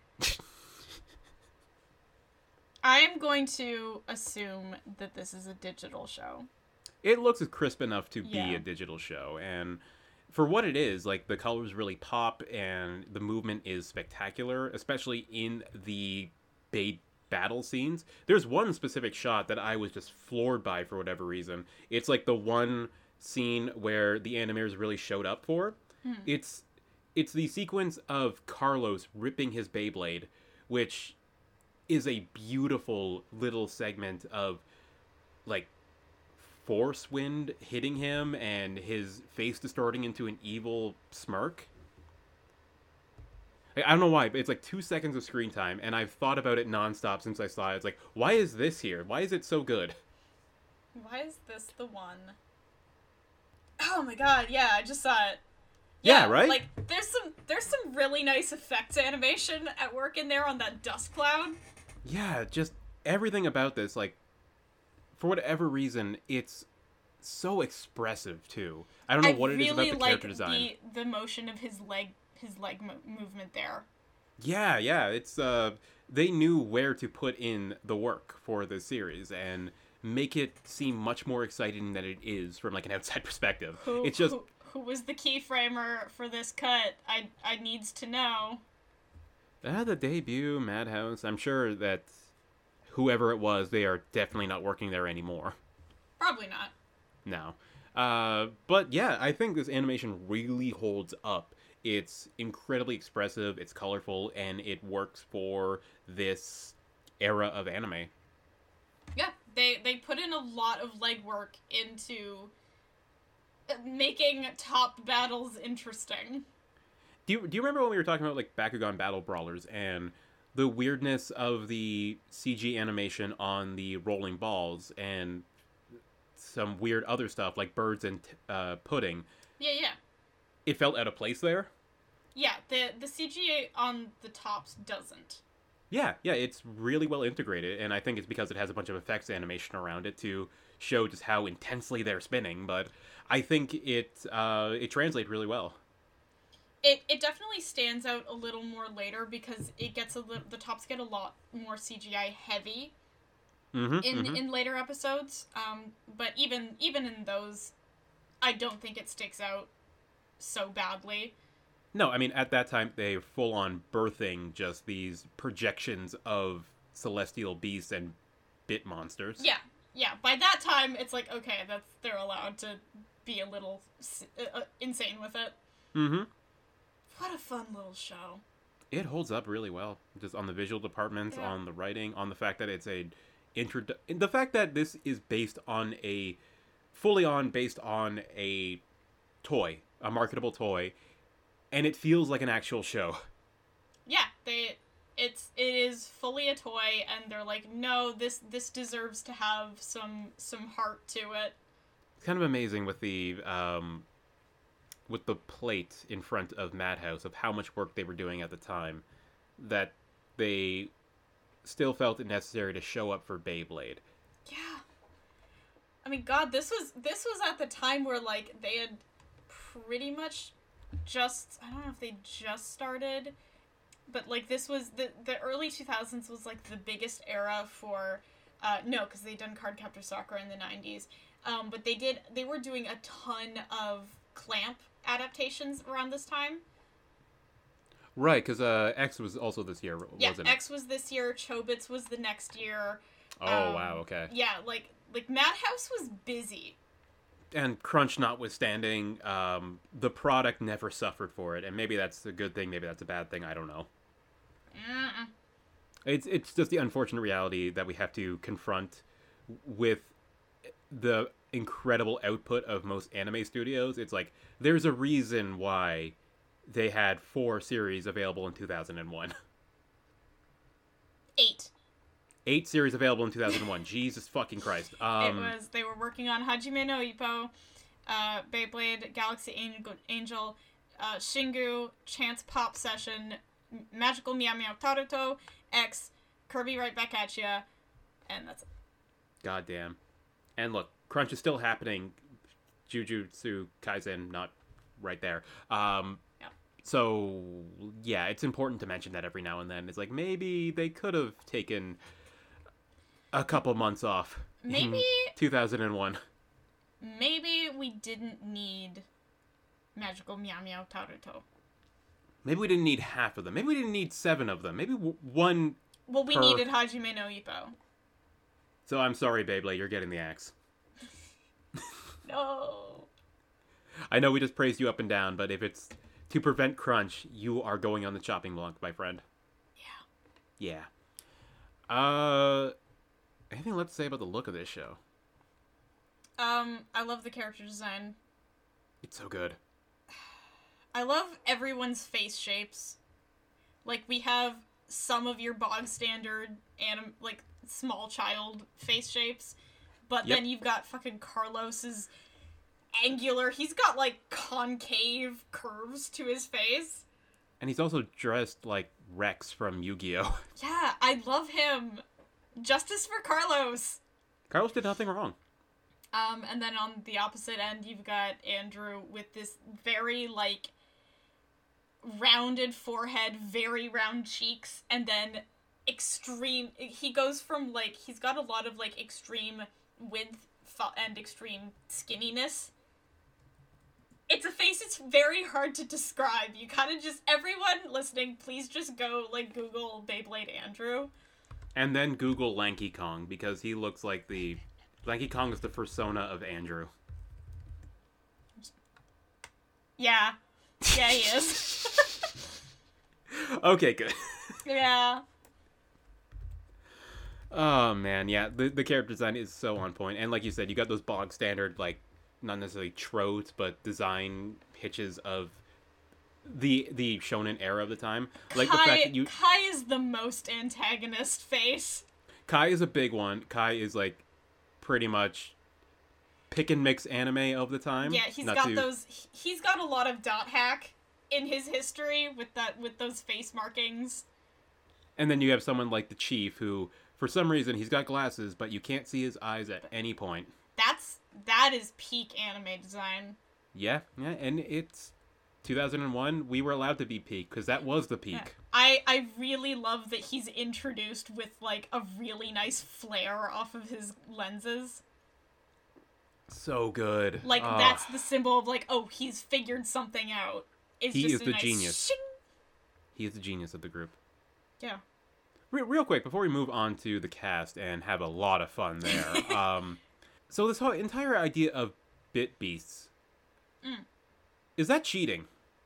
I am going to assume that this is a digital show. It looks crisp enough to be Yeah. a digital show, and for what it is, like, the colors really pop, and the movement is spectacular, especially in the battle scenes. There's one specific shot that I was just floored by for whatever reason. It's like the one scene where the animators really showed up for. It's the sequence of Carlos ripping his Beyblade, which is a beautiful little segment of like force wind hitting him and his face distorting into an evil smirk. I don't know why, but it's like 2 seconds of screen time, and I've thought about it nonstop since I saw it. It's like, why is this here? Why is it so good? Why is this the one? Oh my god, yeah, I just saw it. Yeah, right? Like there's some really nice effects animation at work in there on that dust cloud. Yeah, just everything about this, like, for whatever reason, it's so expressive too. I don't know what it is about the character design. I really like the motion of his leg movement there. Yeah, it's they knew where to put in the work for the series and make it seem much more exciting than it is from like an outside perspective. Who was the keyframer for this cut? I needs to know. The debut Madhouse. I'm sure that whoever it was, they are definitely not working there anymore. Probably not. No. But yeah, I think this animation really holds up. It's incredibly expressive, it's colorful, and it works for this era of anime. Yeah, they put in a lot of legwork into making top battles interesting. Do you remember when we were talking about like Bakugan Battle Brawlers and the weirdness of the CG animation on the rolling balls and some weird other stuff like birds and pudding? Yeah. It felt out of place there. Yeah, the CG on the tops doesn't. Yeah, it's really well integrated, and I think it's because it has a bunch of effects animation around it to show just how intensely they're spinning, but I think it translates really well. It definitely stands out a little more later because it gets the tops get a lot more CGI heavy. in later episodes. But even in those, I don't think it sticks out so badly. No, I mean, at that time, they full on birthing just these projections of celestial beasts and bit monsters. Yeah. By that time, it's like, okay, they're allowed to be a little insane with it. Mm-hmm. What a fun little show. It holds up really well, just on the visual departments, on the writing, on the fact that it's the fact that this is based on based on a toy, a marketable toy, and it feels like an actual show. Yeah, it is fully a toy, and they're like, no, this deserves to have some heart to it. It's kind of amazing with the plate in front of Madhouse of how much work they were doing at the time, that they still felt it necessary to show up for Beyblade. Yeah. I mean, God, this was at the time where, like, they had pretty much I don't know if they just started, but, like, this was the early 2000s was, like, the biggest era for, no, because they'd done Cardcaptor Sakura in the 90s, but they were doing a ton of Clamp adaptations around this time. Right, because X was also this year, wasn't it? Yeah, X was this year, Chobits was the next year. Oh, wow, okay. Yeah, like Madhouse was busy. And Crunch notwithstanding, the product never suffered for it, and maybe that's a good thing, maybe that's a bad thing, I don't know. It's just the unfortunate reality that we have to confront with the incredible output of most anime studios. It's like, there's a reason why they had 4 series available in 2001. 8 series available in 2001. Jesus fucking Christ. They were working on Hajime no Ippo, Beyblade, Galaxy Angel, Shingu, Chance Pop Session, Magical Meow Meow Taruto, X, Kirby Right Back at Ya, and that's it. Goddamn. And look, Crunch is still happening. Jujutsu Kaisen, not right there. So, yeah, it's important to mention that every now and then. It's like, maybe they could have taken a couple months off. Maybe 2001. Maybe we didn't need Magical Meow Meow Taruto. Maybe we didn't need half of them. Maybe we didn't need 7 of them. Maybe one. Well, we needed Hajime no Ippo. So I'm sorry, Beyblade, you're getting the axe. No. I know we just praised you up and down, but if it's to prevent Crunch, you are going on the chopping block, my friend. Yeah. Anything left to say about the look of this show? I love the character design. It's so good. I love everyone's face shapes. Like, we have some of your bog standard small child face shapes, but then you've got fucking Carlos's angular. He's got, like, concave curves to his face. And he's also dressed like Rex from Yu-Gi-Oh! Yeah, I love him. Justice for Carlos. Carlos did nothing wrong. And then on the opposite end, you've got Andrew with this very, like, rounded forehead, very round cheeks, and then he goes from, like, he's got a lot of, like, extreme width and extreme skinniness. It's a face it's very hard to describe. You kind of just, everyone listening, please just go, like, Google Beyblade Andrew. And then Google Lanky Kong, because he looks like Lanky Kong is the persona of Andrew. Yeah. Yeah, he is. Okay, good. Yeah. Oh, man, yeah. The character design is so on point. And like you said, you got those bog standard, like, not necessarily tropes, but design pitches of the shonen era of the time. Like the fact that Kai is the most antagonist face. Kai is a big one. Kai is, like, pretty much pick and mix anime of the time. Yeah, he's got a lot of dot hack in his history with those face markings. And then you have someone like the Chief who, for some reason, he's got glasses, but you can't see his eyes at any point. That is peak anime design. Yeah, and it's 2001. We were allowed to be peak because that was the peak. I really love that he's introduced with, like, a really nice flare off of his lenses. So good. Like, that's the symbol of, like, oh, he's figured something out. It's He just is a the nice genius. shing. He is the genius of the group. Yeah. Real quick, before we move on to the cast and have a lot of fun there. So this whole entire idea of bit beasts, is that cheating?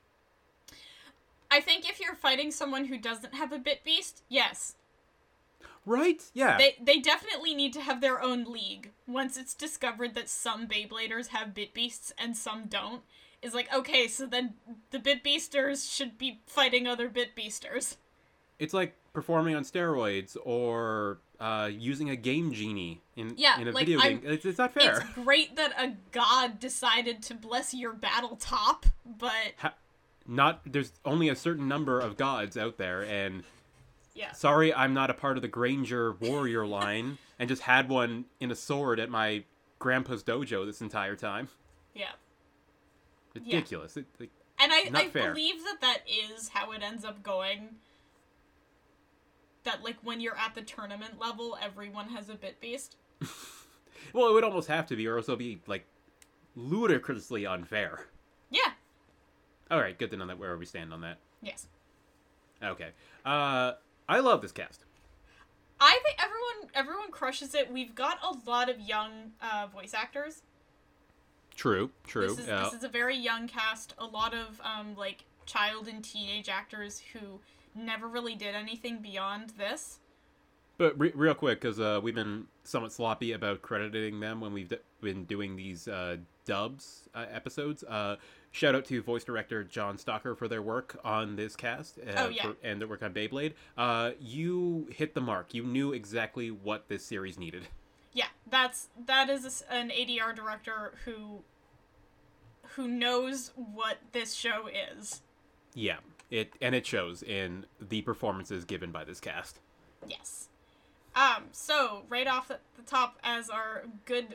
I think if you're fighting someone who doesn't have a bit beast, yes. Right? Yeah. They definitely need to have their own league. Once it's discovered that some Beybladers have bit beasts and some don't, is like, okay, so then the bit beasters should be fighting other bit beasters. It's like performing on steroids or using a game genie in a like, video game. It's not fair. It's great that a god decided to bless your battle top, but There's only a certain number of gods out there, and yeah. sorry I'm not a part of the Granger warrior line and just had one in a sword at my grandpa's dojo this entire time. Yeah. Ridiculous. Yeah. And I fair. believe that is how it ends up going. That, like, when you're at the tournament level, everyone has a bit beast. Well, it would almost have to be, or else it'll be, like, ludicrously unfair. Yeah. Alright, good to know where we stand on that. Yes. Okay. I love this cast. I think everyone crushes it. We've got a lot of young voice actors. True. This is a very young cast. A lot of, like, child and teenage actors who never really did anything beyond this. But real quick, because we've been somewhat sloppy about crediting them when we've been doing these dubs episodes. Shout out to voice director John Stalker for their work on this cast and their work on Beyblade. You hit the mark. You knew exactly what this series needed. Yeah, that is an ADR director who knows what this show is. Yeah, it shows in the performances given by this cast. Yes. So right off the top, as our good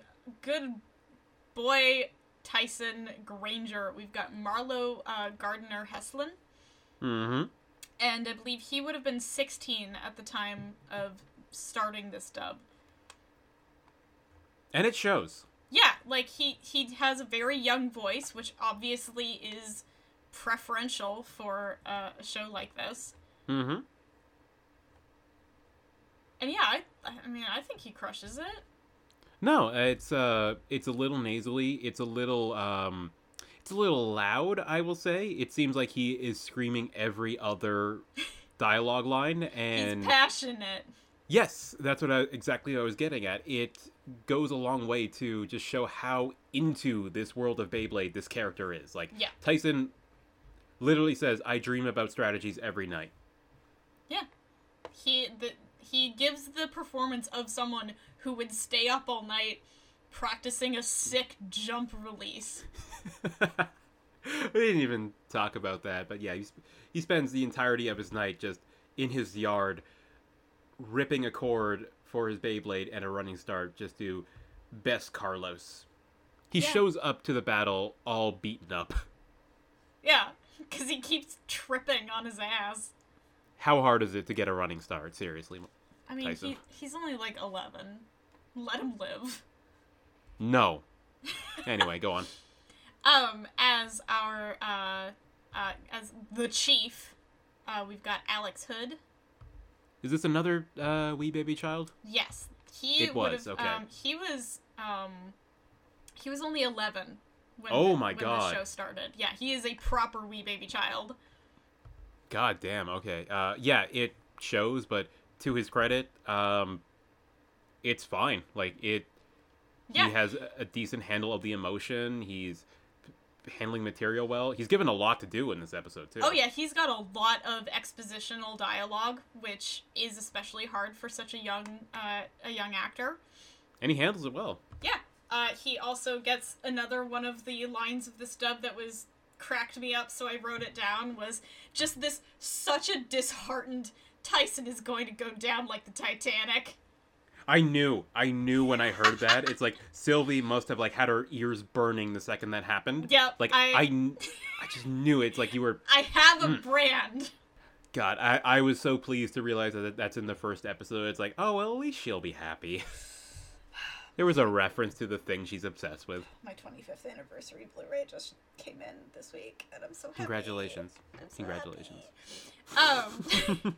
boy Tyson Granger, we've got Marlo Gardner Heslin. Mm-hmm. And I believe he would have been 16 at the time of starting this dub. And it shows. Yeah, like, he has a very young voice, which obviously is preferential for a show like this. Mm-hmm. And yeah, I think he crushes it. No, it's a little nasally. It's a little loud, I will say. It seems like he is screaming every other dialogue line, and he's passionate. Yes, that's exactly what I was getting at. It goes a long way to just show how into this world of Beyblade this character is. Like, yeah. Tyson literally says, "I dream about strategies every night." Yeah. He gives the performance of someone who would stay up all night practicing a sick jump release. We didn't even talk about that, but yeah, he spends the entirety of his night just in his yard ripping a cord for his Beyblade and a running start just to best Carlos. He shows up to the battle all beaten up. Yeah, because he keeps tripping on his ass. How hard is it to get a running start? Seriously, I mean, Tyson. he's only like 11. Let him live. No. Anyway, go on. As our as the chief, we've got Alex Hood. Is this another wee baby child? Yes, It was, okay. He was only 11 when my when God. the show started. Yeah, he is a proper wee baby child. God damn. Okay. Yeah, it shows, but to his credit, it's fine. Like he has a decent handle of the emotion. He's handling material well. He's given a lot to do in this episode too. Oh yeah, he's got a lot of expositional dialogue, which is especially hard for such a young actor. And he handles it well. Yeah. He also gets another one of the lines of this dub that was cracked me up, so I wrote it down, was just this such a disheartened Tyson is going to go down like the Titanic. I knew when I heard that. It's like Sylvie must have like had her ears burning the second that happened. Yep. Like I just knew it. It's like you were. I have a brand. God, I was so pleased to realize that that's in the first episode. It's like, oh, well, at least she'll be happy. There was a reference to the thing she's obsessed with. My 25th anniversary Blu-ray just came in this week, and I'm so happy. Congratulations. I'm so Congratulations. Happy.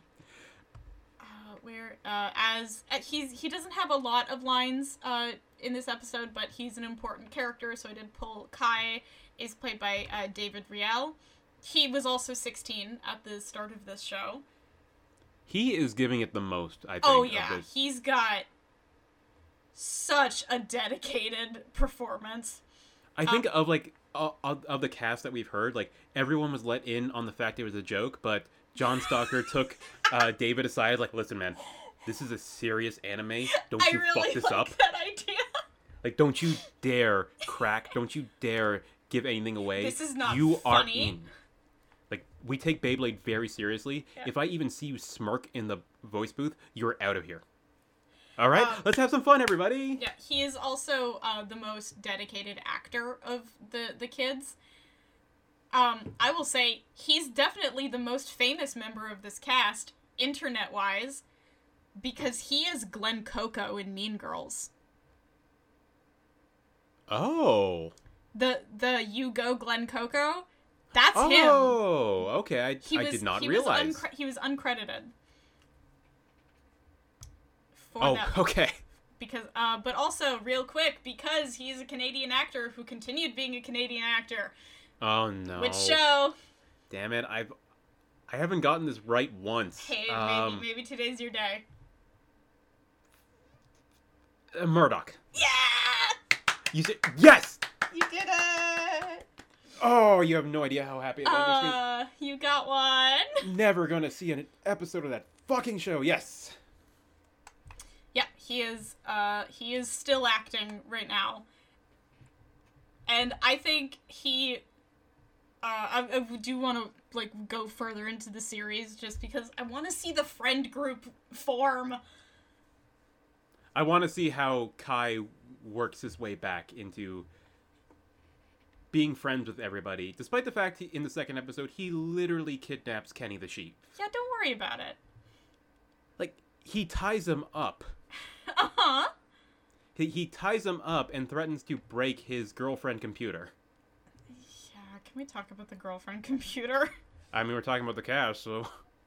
He doesn't have a lot of lines in this episode, but he's an important character, so I did pull. Kai is played by David Riel. He was also 16 at the start of this show. He is giving it the most, I think. Oh, yeah. He's got such a dedicated performance. I think of, like, of the cast that we've heard, like, everyone was let in on the fact it was a joke, but John Stalker took David aside, like, listen, man, this is a serious anime. Don't you fuck this up. That idea. Like, don't you dare crack. Don't you dare give anything away. This is not you funny. are in. Like, we take Beyblade very seriously. Yeah. If I even see you smirk in the voice booth, you're out of here. All right, let's have some fun, everybody. Yeah, he is also the most dedicated actor of the kids. I will say he's definitely the most famous member of this cast, internet-wise, because he is Glenn Coco in Mean Girls. Oh. The You Go Glenn Coco, that's him. Oh, okay. I did not realize. He was uncredited. Okay. Because, but also, real quick, because he's a Canadian actor who continued being a Canadian actor. Oh no. Which show? Damn it! I haven't gotten this right once. Hey, maybe today's your day. Murdoch. Yeah! You said yes. You did it! Oh, you have no idea how happy that makes me. You got one. Never gonna see an episode of that fucking show. Yes. Yeah, he is still acting right now. And I think I do want to, like, go further into the series just because I want to see the friend group form. I want to see how Kai works his way back into being friends with everybody, despite the fact in the second episode he literally kidnaps Kenny the sheep. Yeah, don't worry about it. Like, he ties him up. Uh-huh. He ties him up and threatens to break his girlfriend computer. Yeah, can we talk about the girlfriend computer? I mean, we're talking about the cast, so...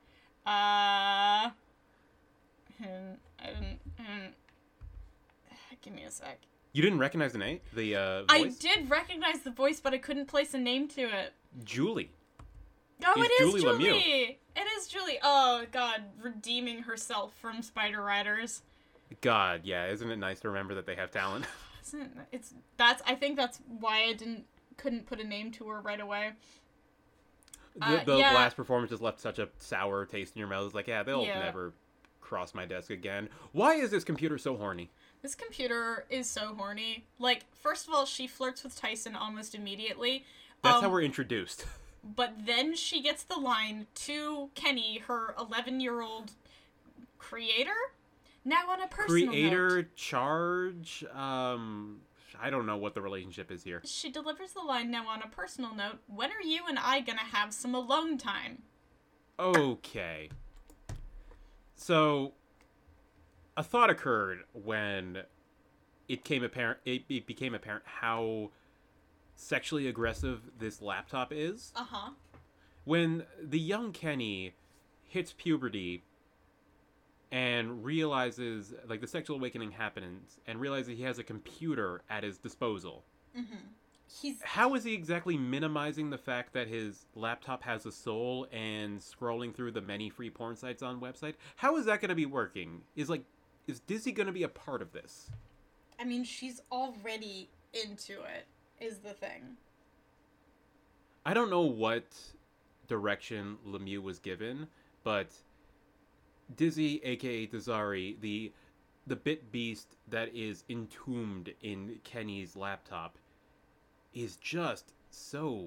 Give me a sec. You didn't recognize the name? The voice? I did recognize the voice, but I couldn't place a name to it. Julie. Oh, It's it is Julie Julie! Lemieux. It is Julie. Oh, God. Redeeming herself from Spider Riders. God, yeah, isn't it nice to remember that they have talent? I think that's why I couldn't put a name to her right away. The last performance just left such a sour taste in your mouth. It's like, yeah, they'll Yeah. never cross my desk again. Why is this computer so horny? This computer is so horny. Like, first of all, she flirts with Tyson almost immediately. That's how we're introduced. But then she gets the line to Kenny, her 11-year-old creator? Now on a personal note. Charge, I don't know what the relationship is here. She delivers the line, now on a personal note, when are you and I gonna have some alone time? Okay. So, a thought occurred when it became apparent how sexually aggressive this laptop is. Uh-huh. When the young Kenny hits puberty and realizes, like, the sexual awakening happens, and realizes he has a computer at his disposal. Mm-hmm. How is he exactly minimizing the fact that his laptop has a soul and scrolling through the many free porn sites on website? How is that going to be working? Is Disney going to be a part of this? I mean, she's already into it, is the thing. I don't know what direction Lemieux was given, but Dizzy, aka Dazari, the bit beast that is entombed in Kenny's laptop, is just so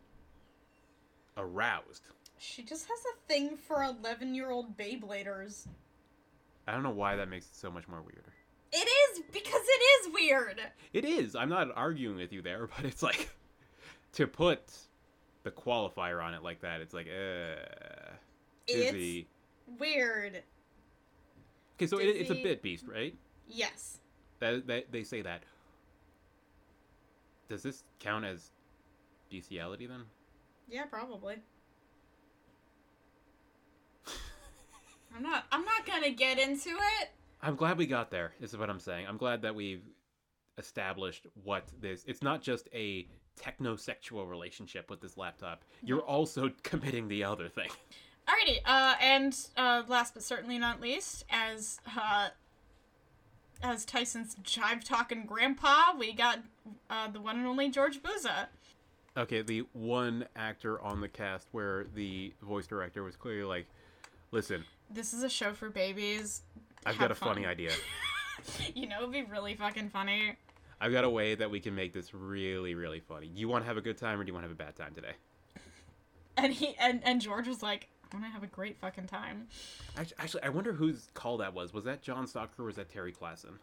aroused. She just has a thing for 11-year-old Beybladers. I don't know why that makes it so much more weirder. It is, because it is weird! It is. I'm not arguing with you there, but it's like, to put the qualifier on it like that, it's like, It's he? weird. Okay, so it's a Dizzy- bit beast, right? Yes. That they say that. Does this count as bestiality then? Yeah, probably. I'm not gonna get into it. I'm glad we got there. This is what I'm saying. I'm glad that we've established what this. It's not just a technosexual relationship with this laptop. You're also committing the other thing. Alrighty, and last but certainly not least, as Tyson's jive-talking grandpa, we got the one and only George Buza. Okay, the one actor on the cast where the voice director was clearly like, listen, This is a show for babies. I've Have got a fun. funny idea. You know, it'd be really fucking funny. I've got a way that we can make this really, really funny. Do you want to have a good time or do you want to have a bad time today? And George was like, I'm gonna have a great fucking time. Actually, I wonder whose call that was. Was that John Stocker or was that Terry Klassen?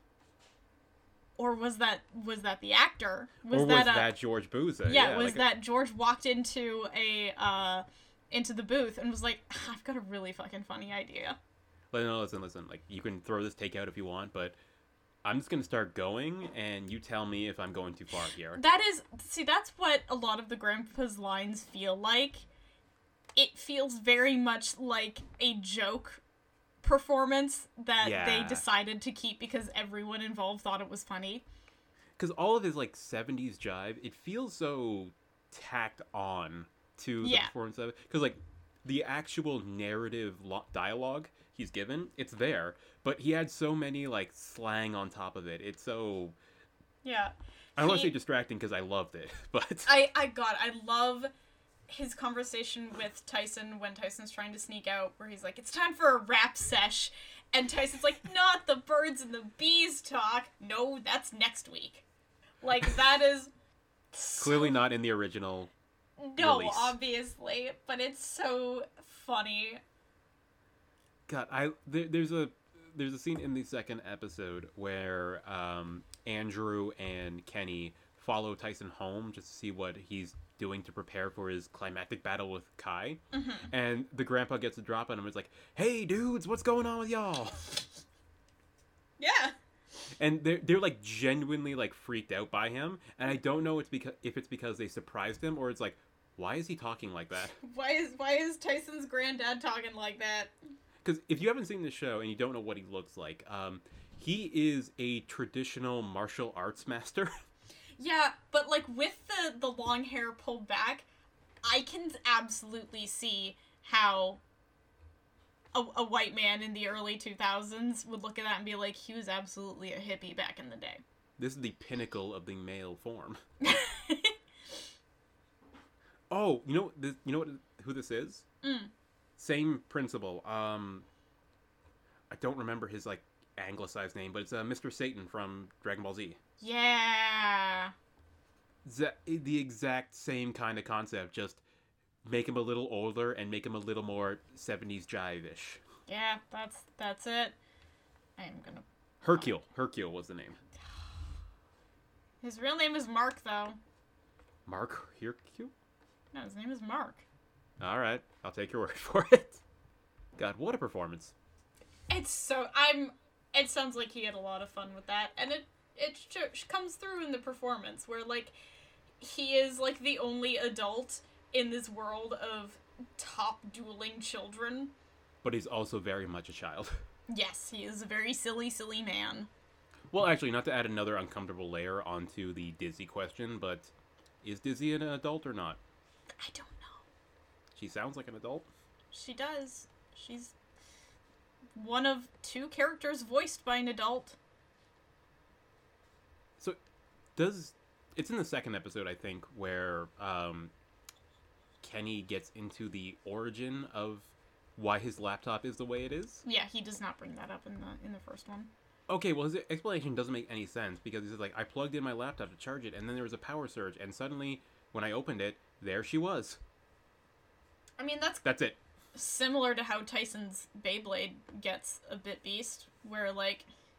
Or was that the actor? Or was that George Buza? Yeah, was that George walked into into the booth and was like, I've got a really fucking funny idea. Listen. Like, you can throw this take out if you want, but I'm just gonna start going, and you tell me if I'm going too far here. That's what a lot of the grandpa's lines feel like. It feels very much like a joke performance that they Yeah. decided to keep because everyone involved thought it was funny. Because all of his, like, 70s jive, it feels so tacked on to the Yeah. performance of it. Because, like, the actual narrative dialogue he's given, it's there, but he had so many, like, slang on top of it. It's so... Yeah. I don't want to say distracting because I loved it, but... I love his conversation with Tyson when Tyson's trying to sneak out, where he's like, it's time for a rap sesh, and Tyson's like, not the birds and the bees talk. No, that's next week. Like, that is Clearly not in the original no, release. obviously, but it's so funny. God, there's a scene in the second episode where Andrew and Kenny follow Tyson home just to see what he's doing to prepare for his climactic battle with Kai. Mm-hmm. And the grandpa gets a drop on him. It's like, hey, dudes, what's going on with y'all? Yeah. And they're like genuinely like freaked out by him. And I don't know if it's because they surprised him or it's like, why is he talking like that? Why is Tyson's granddad talking like that? Because if you haven't seen the show and you don't know what he looks like, he is a traditional martial arts master. Yeah, but like with the long hair pulled back, I can absolutely see how a white man in the early 2000s would look at that and be like, he was absolutely a hippie back in the day. This is the pinnacle of the male form. Oh, you know who this is? Same principle. I don't remember his like anglicized name, but it's Mr. Satan from Dragon Ball Z. Yeah. The exact same kind of concept, just make him a little older and make him a little more 70s jive-ish. Yeah, that's it. I am gonna... Hercule was the name. His real name is Mark, though. Mark Hercule? No, his name is Mark. All right, I'll take your word for it. God, what a performance. It's so... It sounds like he had a lot of fun with that, and it comes through in the performance, where, like, he is, like, the only adult in this world of top dueling children. But he's also very much a child. Yes, he is a very silly, silly man. Well, actually, not to add another uncomfortable layer onto the Dizzy question, but is Dizzy an adult or not? I don't know. She sounds like an adult. She does. She's one of two characters voiced by an adult. So, it's in the second episode, I think, where Kenny gets into the origin of why his laptop is the way it is? Yeah, he does not bring that up in the first one. Okay, well, his explanation doesn't make any sense, because he says, like, I plugged in my laptop to charge it, and then there was a power surge, and suddenly, when I opened it, there she was. I mean, That's it. similar to how Tyson's Beyblade gets a bit beast, where, like,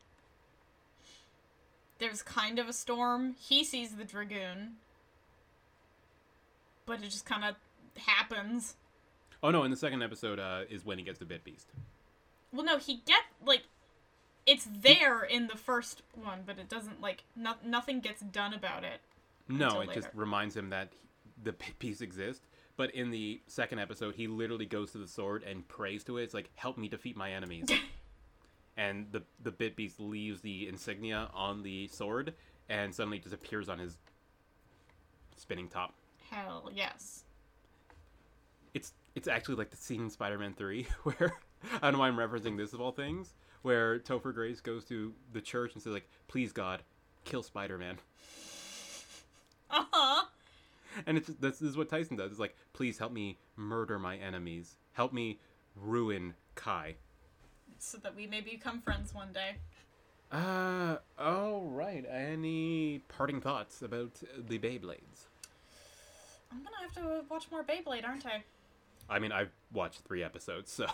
there's kind of a storm, he sees the Dragoon, but it just kind of happens. Oh no, in the second episode is when he gets the Bit Beast. Well, no, it's there in the first one, but it doesn't, nothing gets done about it. No, it later. just reminds him that the Bit Beast exists. But in the second episode, he literally goes to the sword and prays to it. It's like, help me defeat my enemies. And the Bit Beast leaves the insignia on the sword and suddenly disappears on his spinning top. Hell yes. It's actually like the scene in Spider-Man 3 where, I don't know why I'm referencing this of all things, where Topher Grace goes to the church and says like, please God, kill Spider-Man. Uh-huh. And this is what Tyson does. It's like, please help me murder my enemies. Help me ruin Kai. So that we may become friends one day. Oh, right. Any parting thoughts about the Beyblades? I'm gonna have to watch more Beyblade, aren't I? I mean, I've watched 3 episodes, so...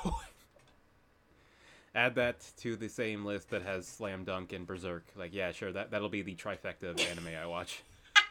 Add that to the same list that has Slam Dunk and Berserk. Like, yeah, sure, that'll be the trifecta of anime I watch.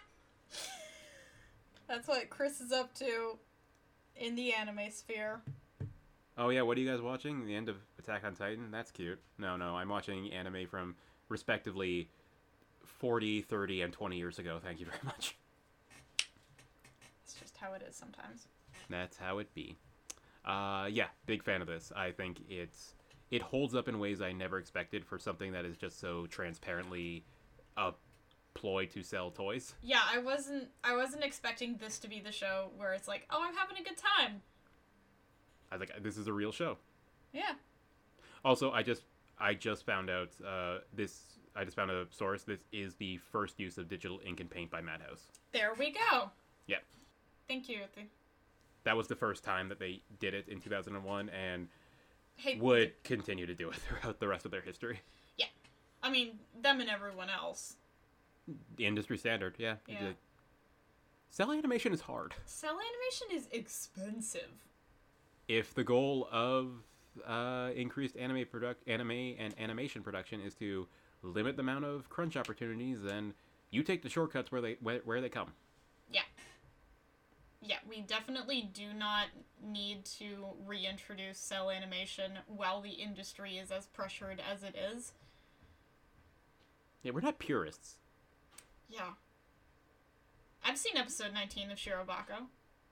That's what Chris is up to in the anime sphere. Oh yeah, what are you guys watching? The end of Attack on Titan? That's cute. No, I'm watching anime from, respectively, 40, 30, and 20 years ago. Thank you very much. It's just how it is sometimes. That's how it be. Yeah, big fan of this. I think it holds up in ways I never expected for something that is just so transparently a ploy to sell toys. Yeah, I wasn't expecting this to be the show where it's like, oh, I'm having a good time. I was like, this is a real show. Yeah. Also, I just found out I just found a source. This is the first use of digital ink and paint by Madhouse. There we go. Yeah. Thank you. That was the first time that they did it in 2001, and Hey, would continue to do it throughout the rest of their history. Yeah. I mean, them and everyone else. The industry standard, yeah. Yeah. Cell animation is hard. Cell animation is expensive. If the goal of increased anime and animation production is to limit the amount of crunch opportunities, then you take the shortcuts where they come. Yeah. Yeah, we definitely do not need to reintroduce cell animation while the industry is as pressured as it is. Yeah, we're not purists. Yeah. I've seen episode 19 of Shirobako.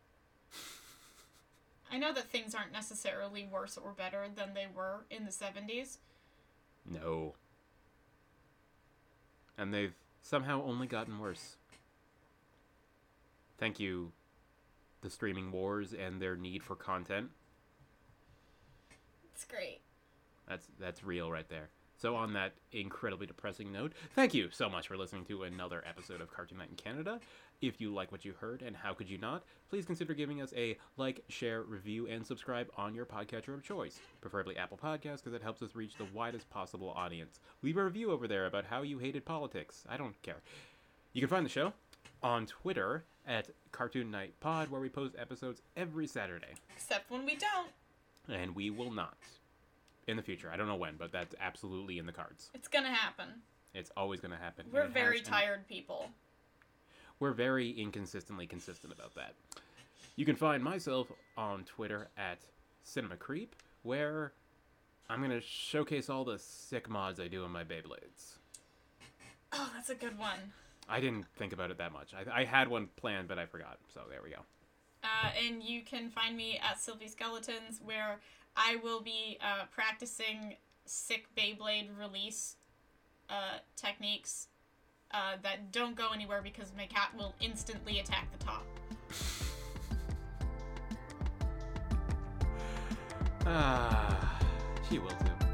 I know that things aren't necessarily worse or better than they were in the 70s. No. And they've somehow only gotten worse. Thank you, the streaming wars and their need for content. It's great. That's real right there. So on that incredibly depressing note, thank you so much for listening to another episode of Cartoon Night in Canada. If you like what you heard, and how could you not, please consider giving us a like, share, review, and subscribe on your podcatcher of choice, preferably Apple Podcasts, because it helps us reach the widest possible audience. Leave a review over there about how you hated politics. I don't care. You can find the show on Twitter at Cartoon Night Pod, where we post episodes every Saturday. Except when we don't. And we will not. In the future. I don't know when, but that's absolutely in the cards. It's gonna happen. It's always gonna happen. We're very tired people. We're very inconsistently consistent about that. You can find myself on Twitter at Cinema Creep, where I'm gonna showcase all the sick mods I do in my Beyblades. Oh, that's a good one. I didn't think about it that much. I had one planned, but I forgot. So there we go. And you can find me at Sylvie Skeletons, where I will be practicing sick Beyblade release techniques that don't go anywhere because my cat will instantly attack the top. She will too.